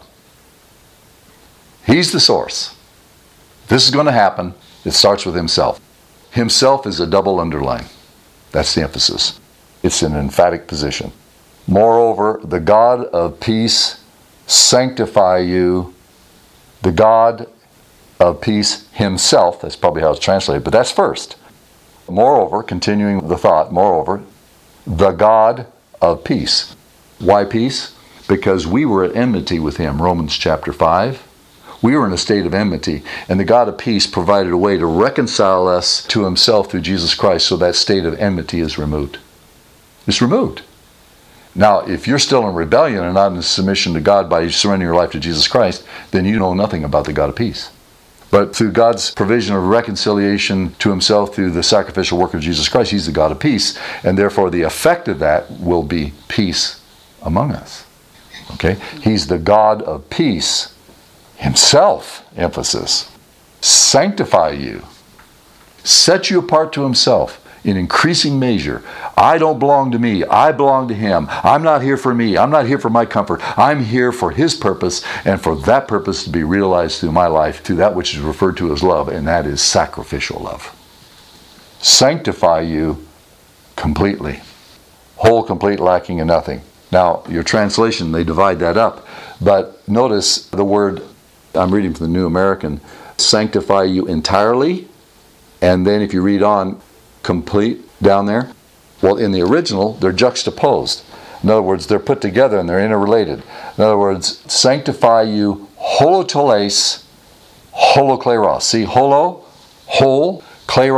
He's the source. This is going to happen. It starts with himself. Himself is a double underline. That's the emphasis. It's an emphatic position. Moreover, the God of peace sanctify you. The God of peace himself, that's probably how it's translated, but that's first. Moreover, continuing the thought, moreover, the God of peace. Why peace? Because we were at enmity with him, Romans chapter five. We were in a state of enmity, and the God of peace provided a way to reconcile us to himself through Jesus Christ, so that state of enmity is removed. It's removed. Now, if you're still in rebellion and not in submission to God by surrendering your life to Jesus Christ, then you know nothing about the God of peace. But through God's provision of reconciliation to himself through the sacrificial work of Jesus Christ, he's the God of peace, and therefore the effect of that will be peace among us. Okay? He's the God of peace himself, emphasis. Sanctify you. Set you apart to himself in increasing measure. I don't belong to me. I belong to him. I'm not here for me. I'm not here for my comfort. I'm here for his purpose, and for that purpose to be realized through my life, through that which is referred to as love, and that is sacrificial love. Sanctify you completely. Whole, complete, lacking in nothing. Now, your translation, they divide that up. But notice the word, I'm reading from the New American, sanctify you entirely. And then if you read on, complete down there. Well, in the original, they're juxtaposed. In other words, they're put together and they're interrelated. In other words, sanctify you holoteles, holokleros. See, holo, whole, kleros,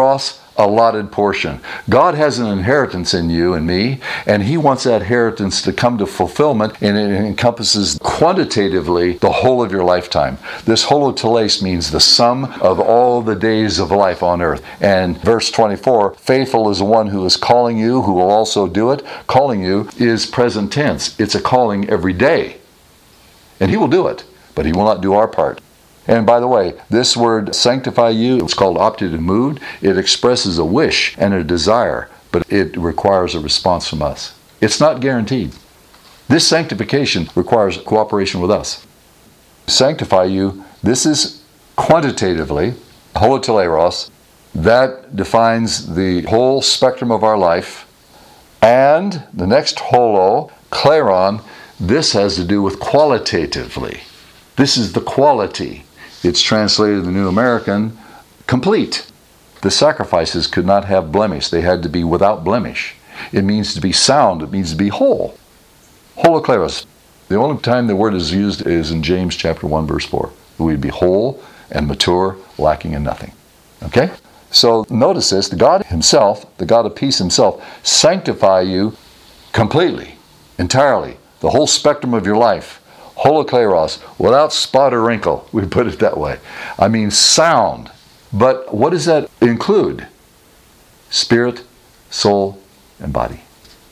allotted portion. God has an inheritance in you and me, and He wants that inheritance to come to fulfillment, and it encompasses quantitatively the whole of your lifetime. This holoteles means the sum of all the days of life on earth. And verse twenty-four, faithful is the one who is calling you, who will also do it. Calling you is present tense. It's a calling every day. And He will do it, but He will not do our part. And by the way, this word sanctify you, it's called optative mood. It expresses a wish and a desire, but it requires a response from us. It's not guaranteed. This sanctification requires cooperation with us. Sanctify you, this is quantitatively, holoteleros, that defines the whole spectrum of our life. And the next holo, kleron, this has to do with qualitatively. This is the quality. It's translated in the New American, complete. The sacrifices could not have blemish. They had to be without blemish. It means to be sound. It means to be whole. Holokleros. The only time the word is used is in James chapter one, verse four. We'd be whole and mature, lacking in nothing. Okay? So notice this. The God Himself, the God of peace Himself, sanctify you completely, entirely, the whole spectrum of your life. Holokleros, without spot or wrinkle, we put it that way. I mean sound. But what does that include? Spirit, soul, and body.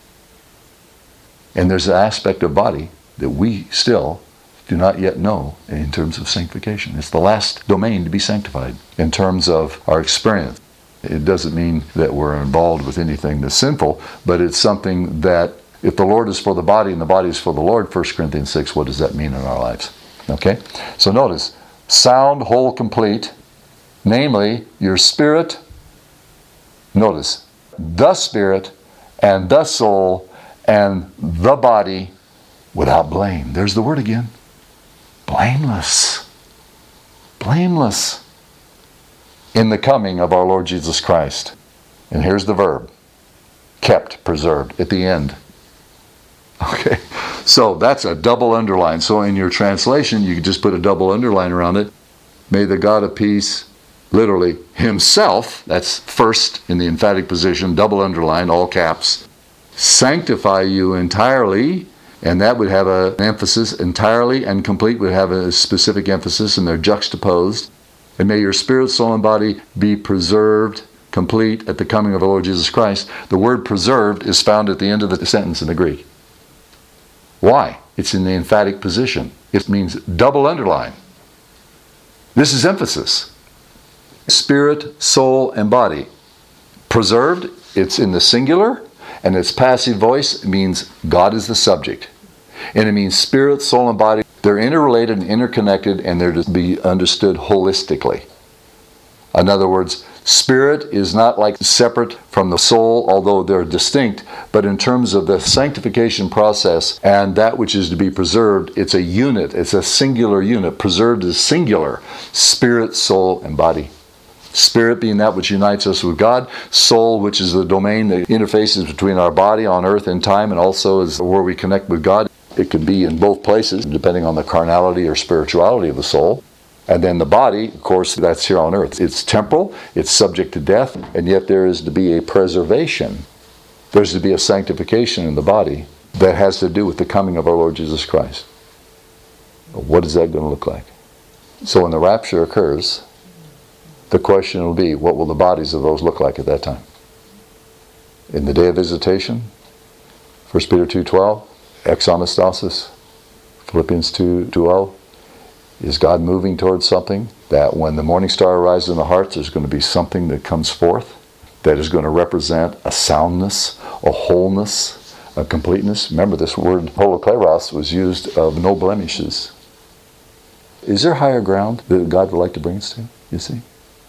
And there's an aspect of body that we still do not yet know in terms of sanctification. It's the last domain to be sanctified in terms of our experience. It doesn't mean that we're involved with anything that's sinful, but it's something that if the Lord is for the body and the body is for the Lord, First Corinthians six, what does that mean in our lives? Okay? So notice, sound, whole, complete, namely your spirit, notice, the spirit and the soul and the body without blame. There's the word again. Blameless. Blameless in the coming of our Lord Jesus Christ. And here's the verb. Kept, preserved, at the end. Okay, so that's a double underline. So in your translation, you can just put a double underline around it. May the God of peace, literally Himself, that's first in the emphatic position, double underline, all caps, sanctify you entirely, and that would have an emphasis, entirely and complete would have a specific emphasis, and they're juxtaposed. And may your spirit, soul, and body be preserved, complete at the coming of the Lord Jesus Christ. The word preserved is found at the end of the sentence in the Greek. Why? It's in the emphatic position. It means double underline. This is emphasis. Spirit, soul, and body. Preserved, it's in the singular, and its passive voice means God is the subject. And it means spirit, soul, and body. They're interrelated and interconnected, and they're to be understood holistically. In other words, spirit is not like separate from the soul, although they're distinct, but in terms of the sanctification process and that which is to be preserved, it's a unit, it's a singular unit. Preserved is singular, spirit, soul, and body. Spirit being that which unites us with God, soul, which is the domain that interfaces between our body on earth and time, and also is where we connect with God. It can be in both places, depending on the carnality or spirituality of the soul. And then the body, of course, that's here on earth. It's temporal, it's subject to death, and yet there is to be a preservation. There's to be a sanctification in the body that has to do with the coming of our Lord Jesus Christ. What is that going to look like? So when the rapture occurs, the question will be, what will the bodies of those look like at that time? In the day of visitation, First Peter two twelve, ex anastasis, Philippians two twelve, is God moving towards something that when the morning star arises in the hearts, there's going to be something that comes forth that is going to represent a soundness, a wholeness, a completeness. Remember, this word holokleros was used of no blemishes. Is there higher ground that God would like to bring us to, you see?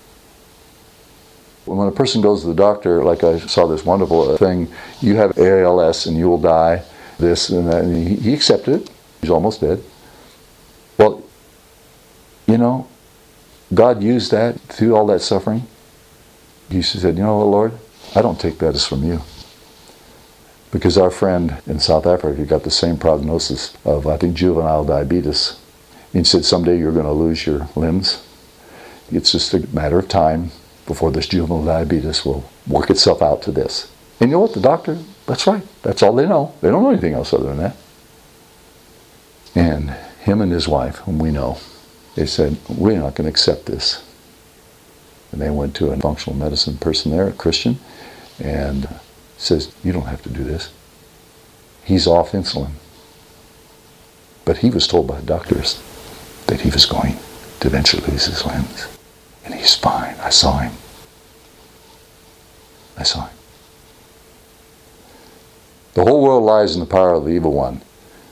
When a person goes to the doctor, like I saw this wonderful thing, you have A L S and you will die, this and that, and he, he accepted it. He's almost dead. Well, you know, God used that through all that suffering. He said, you know what, Lord, I don't take that as from you. Because our friend in South Africa got the same prognosis of, I think, juvenile diabetes. He said, someday you're going to lose your limbs. It's just a matter of time. before this juvenile diabetes will work itself out to this. And you know what? The doctor, that's right. That's all they know. They don't know anything else other than that. And him and his wife, whom we know, they said, we're not going to accept this. And they went to a functional medicine person there, a Christian, and says, you don't have to do this. He's off insulin. But he was told by doctors that he was going to eventually lose his limbs. And he's fine. I saw him. I saw him. The whole world lies in the power of the evil one.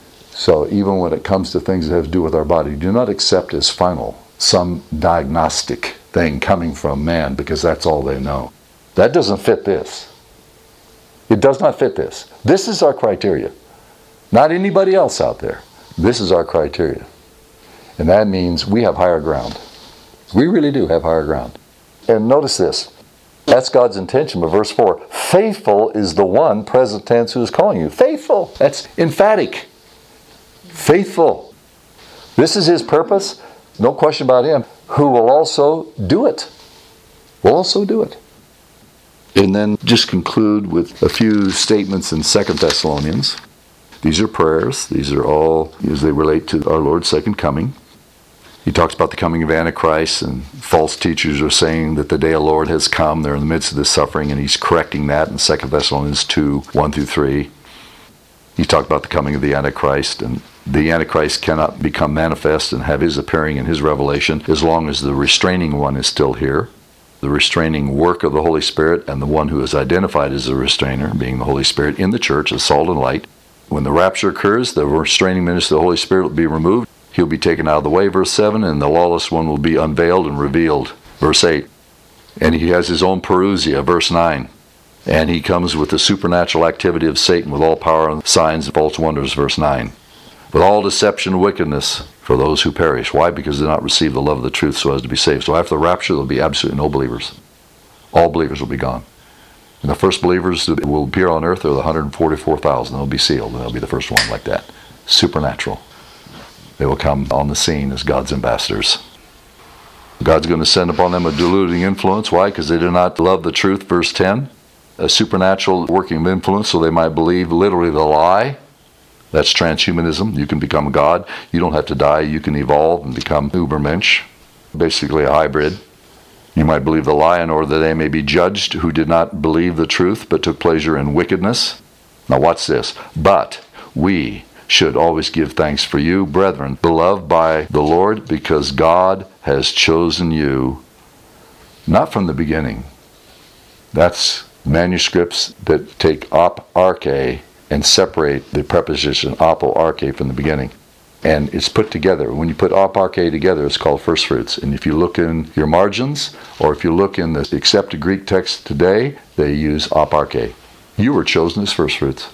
So even when it comes to things that have to do with our body, do not accept as final some diagnostic thing coming from man, because that's all they know. That doesn't fit this. It does not fit this. This is our criteria. Not anybody else out there. This is our criteria. And that means we have higher ground. We really do have higher ground. And notice this. That's God's intention. But verse four, faithful is the one, present tense, who is calling you. Faithful. That's emphatic. Faithful. This is his purpose. No question about him. Who will also do it. Will also do it. And then just conclude with a few statements in Second Thessalonians. These are prayers. These are all as they relate to our Lord's second coming. He talks about the coming of Antichrist, and false teachers are saying that the day of the Lord has come. They're in the midst of this suffering, and he's correcting that in Second Thessalonians two, one through three. He talked about the coming of the Antichrist, and the Antichrist cannot become manifest and have his appearing and his revelation as long as the restraining one is still here. The restraining work of the Holy Spirit, and the one who is identified as the restrainer, being the Holy Spirit in the church as salt and light. When the rapture occurs, the restraining ministry of the Holy Spirit will be removed. He'll be taken out of the way, verse seven, and the lawless one will be unveiled and revealed, verse eight. And he has his own parousia, verse nine. And he comes with the supernatural activity of Satan with all power and signs and false wonders, verse nine. With all deception and wickedness for those who perish. Why? Because they do not receive the love of the truth so as to be saved. So after the rapture, there will be absolutely no believers. All believers will be gone. And the first believers that will appear on earth are the one hundred forty-four thousand. They'll be sealed, and they'll be the first one like that. Supernatural. They will come on the scene as God's ambassadors. God's going to send upon them a deluding influence. Why? Because they do not love the truth, verse ten. A supernatural working of influence, so they might believe literally the lie. That's transhumanism. You can become God. You don't have to die. You can evolve and become Ubermensch. Basically a hybrid. You might believe the lie in order that they may be judged who did not believe the truth but took pleasure in wickedness. Now watch this. But we should always give thanks for you, brethren, beloved by the Lord, because God has chosen you, not from the beginning. That's manuscripts that take op arche and separate the preposition apo arche from the beginning. And it's put together. When you put op arche together, it's called first fruits. And if you look in your margins, or if you look in the accepted Greek text today, they use op arche. You were chosen as first fruits.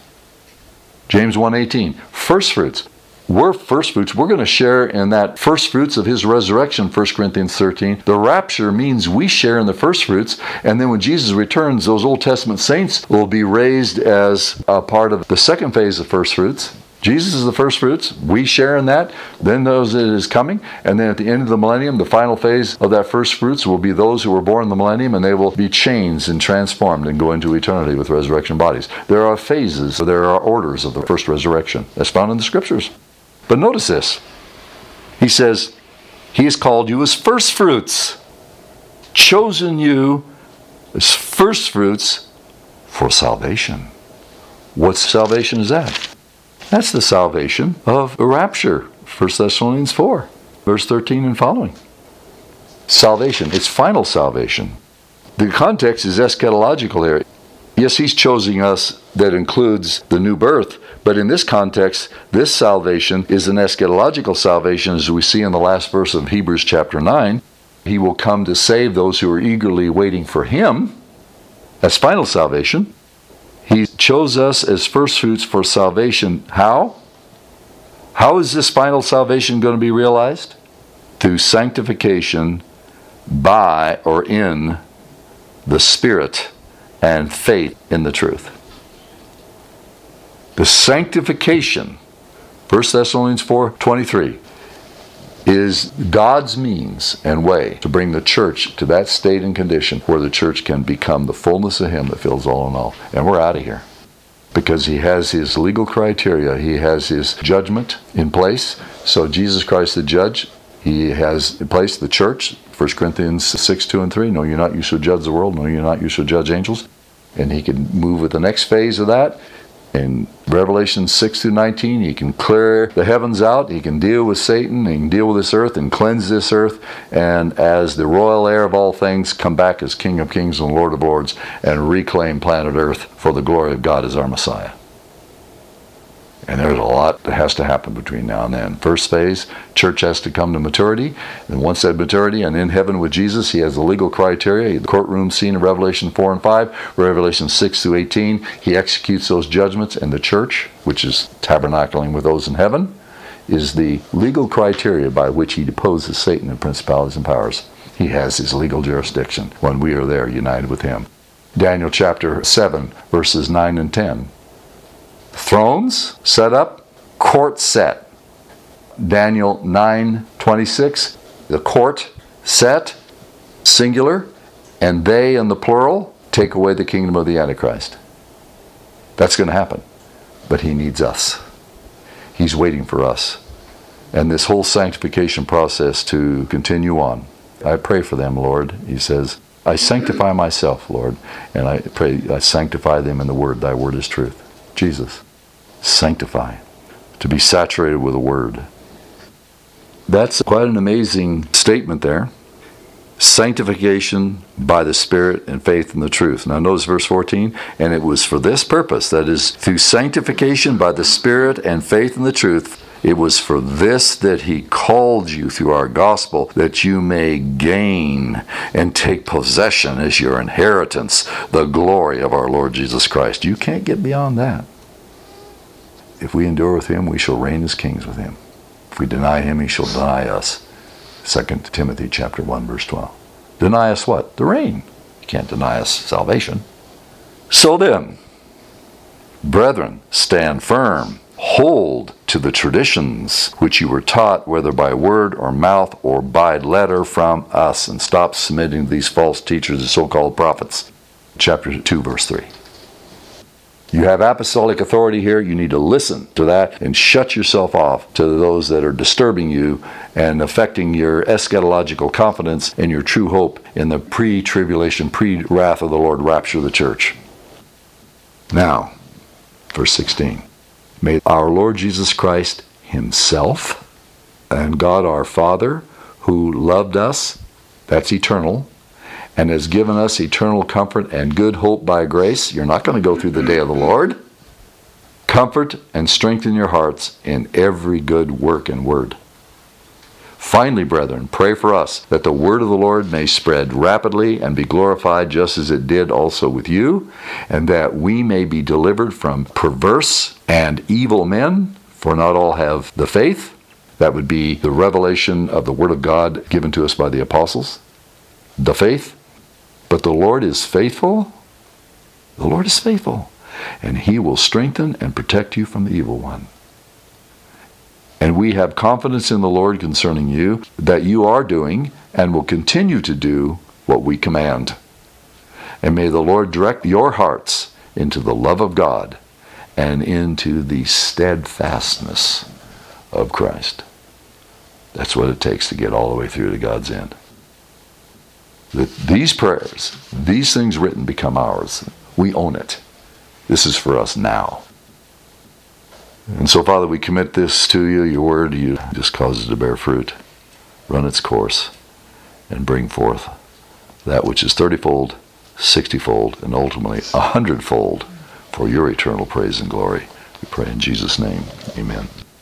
James one eighteen, first fruits. We're first fruits. We're going to share in that first fruits of his resurrection, First Corinthians thirteen. The rapture means we share in the first fruits, and then when Jesus returns, those Old Testament saints will be raised as a part of the second phase of first fruits. Jesus is the first fruits. We share in that. Then those that is coming. And then at the end of the millennium, the final phase of that first fruits will be those who were born in the millennium, and they will be changed and transformed and go into eternity with resurrection bodies. There are phases, there are orders of the first resurrection. That's found in the scriptures. But notice this. He says, he has called you as first fruits. Chosen you as first fruits for salvation. What salvation is that? That's the salvation of the rapture. First Thessalonians four, verse thirteen and following. Salvation. It's final salvation. The context is eschatological here. Yes, he's choosing us that includes the new birth, but in this context, this salvation is an eschatological salvation, as we see in the last verse of Hebrews chapter nine. He will come to save those who are eagerly waiting for him. That's final salvation. He chose us as first fruits for salvation. How? How is this final salvation going to be realized? Through sanctification by or in the Spirit and faith in the truth. The sanctification, First Thessalonians four twenty-three. is God's means and way to bring the church to that state and condition where the church can become the fullness of Him that fills all in all. And we're out of here. Because He has His legal criteria. He has His judgment in place. So Jesus Christ the judge, He has in place the church. First Corinthians six, two and three. No, you're not, you shall judge the world. No, you're not, you shall judge angels. And He can move with the next phase of that. In Revelation six through nineteen, He can clear the heavens out. He can deal with Satan. He can deal with this earth and cleanse this earth. And as the royal heir of all things, come back as King of kings and Lord of lords and reclaim planet earth for the glory of God as our Messiah. And there's a lot that has to happen between now and then. First phase, church has to come to maturity. And once that maturity, and in heaven with Jesus, He has the legal criteria. The courtroom scene of Revelation four and five, Revelation six through eighteen, He executes those judgments. And the church, which is tabernacling with those in heaven, is the legal criteria by which He deposes Satan and principalities and powers. He has His legal jurisdiction when we are there united with Him. Daniel chapter seven, verses nine and ten. Thrones set up, court set. Daniel nine twenty-six, the court set, singular, and they in the plural take away the kingdom of the Antichrist. That's going to happen. But He needs us. He's waiting for us. And this whole sanctification process to continue on. I pray for them, Lord. He says, I sanctify myself, Lord, and I pray I sanctify them in the Word. Thy Word is truth. Jesus, sanctify, to be saturated with the Word. That's quite an amazing statement there. Sanctification by the Spirit and faith in the truth. Now notice verse fourteen, and it was for this purpose, that is, through sanctification by the Spirit and faith in the truth, it was for this that He called you through our gospel, that you may gain and take possession as your inheritance, the glory of our Lord Jesus Christ. You can't get beyond that. If we endure with Him, we shall reign as kings with Him. If we deny Him, He shall deny us. Second Timothy chapter one, verse twelve. Deny us what? The reign. You can't deny us salvation. So then, brethren, stand firm. Hold to the traditions which you were taught, whether by word or mouth or by letter from us, and stop submitting to these false teachers, the so-called prophets. Chapter two, verse three. You have apostolic authority here. You need to listen to that and shut yourself off to those that are disturbing you and affecting your eschatological confidence and your true hope in the pre-tribulation, pre-wrath of the Lord rapture of the church. Now, verse sixteen. May our Lord Jesus Christ Himself and God our Father, who loved us, that's eternal, and has given us eternal comfort and good hope by grace. You're not going to go through the day of the Lord. Comfort and strengthen your hearts in every good work and word. Finally, brethren, pray for us that the word of the Lord may spread rapidly and be glorified just as it did also with you, and that we may be delivered from perverse and evil men, for not all have the faith. That would be the revelation of the word of God given to us by the apostles. The faith. But the Lord is faithful. The Lord is faithful. And He will strengthen and protect you from the evil one. And we have confidence in the Lord concerning you, that you are doing and will continue to do what we command. And may the Lord direct your hearts into the love of God and into the steadfastness of Christ. That's what it takes to get all the way through to God's end. That these prayers, these things written, become ours. We own it. This is for us now. And so, Father, we commit this to you, your word. You just cause it to bear fruit, run its course, and bring forth that which is thirty-fold, sixty-fold, and ultimately a hundredfold for your eternal praise and glory. We pray in Jesus' name. Amen.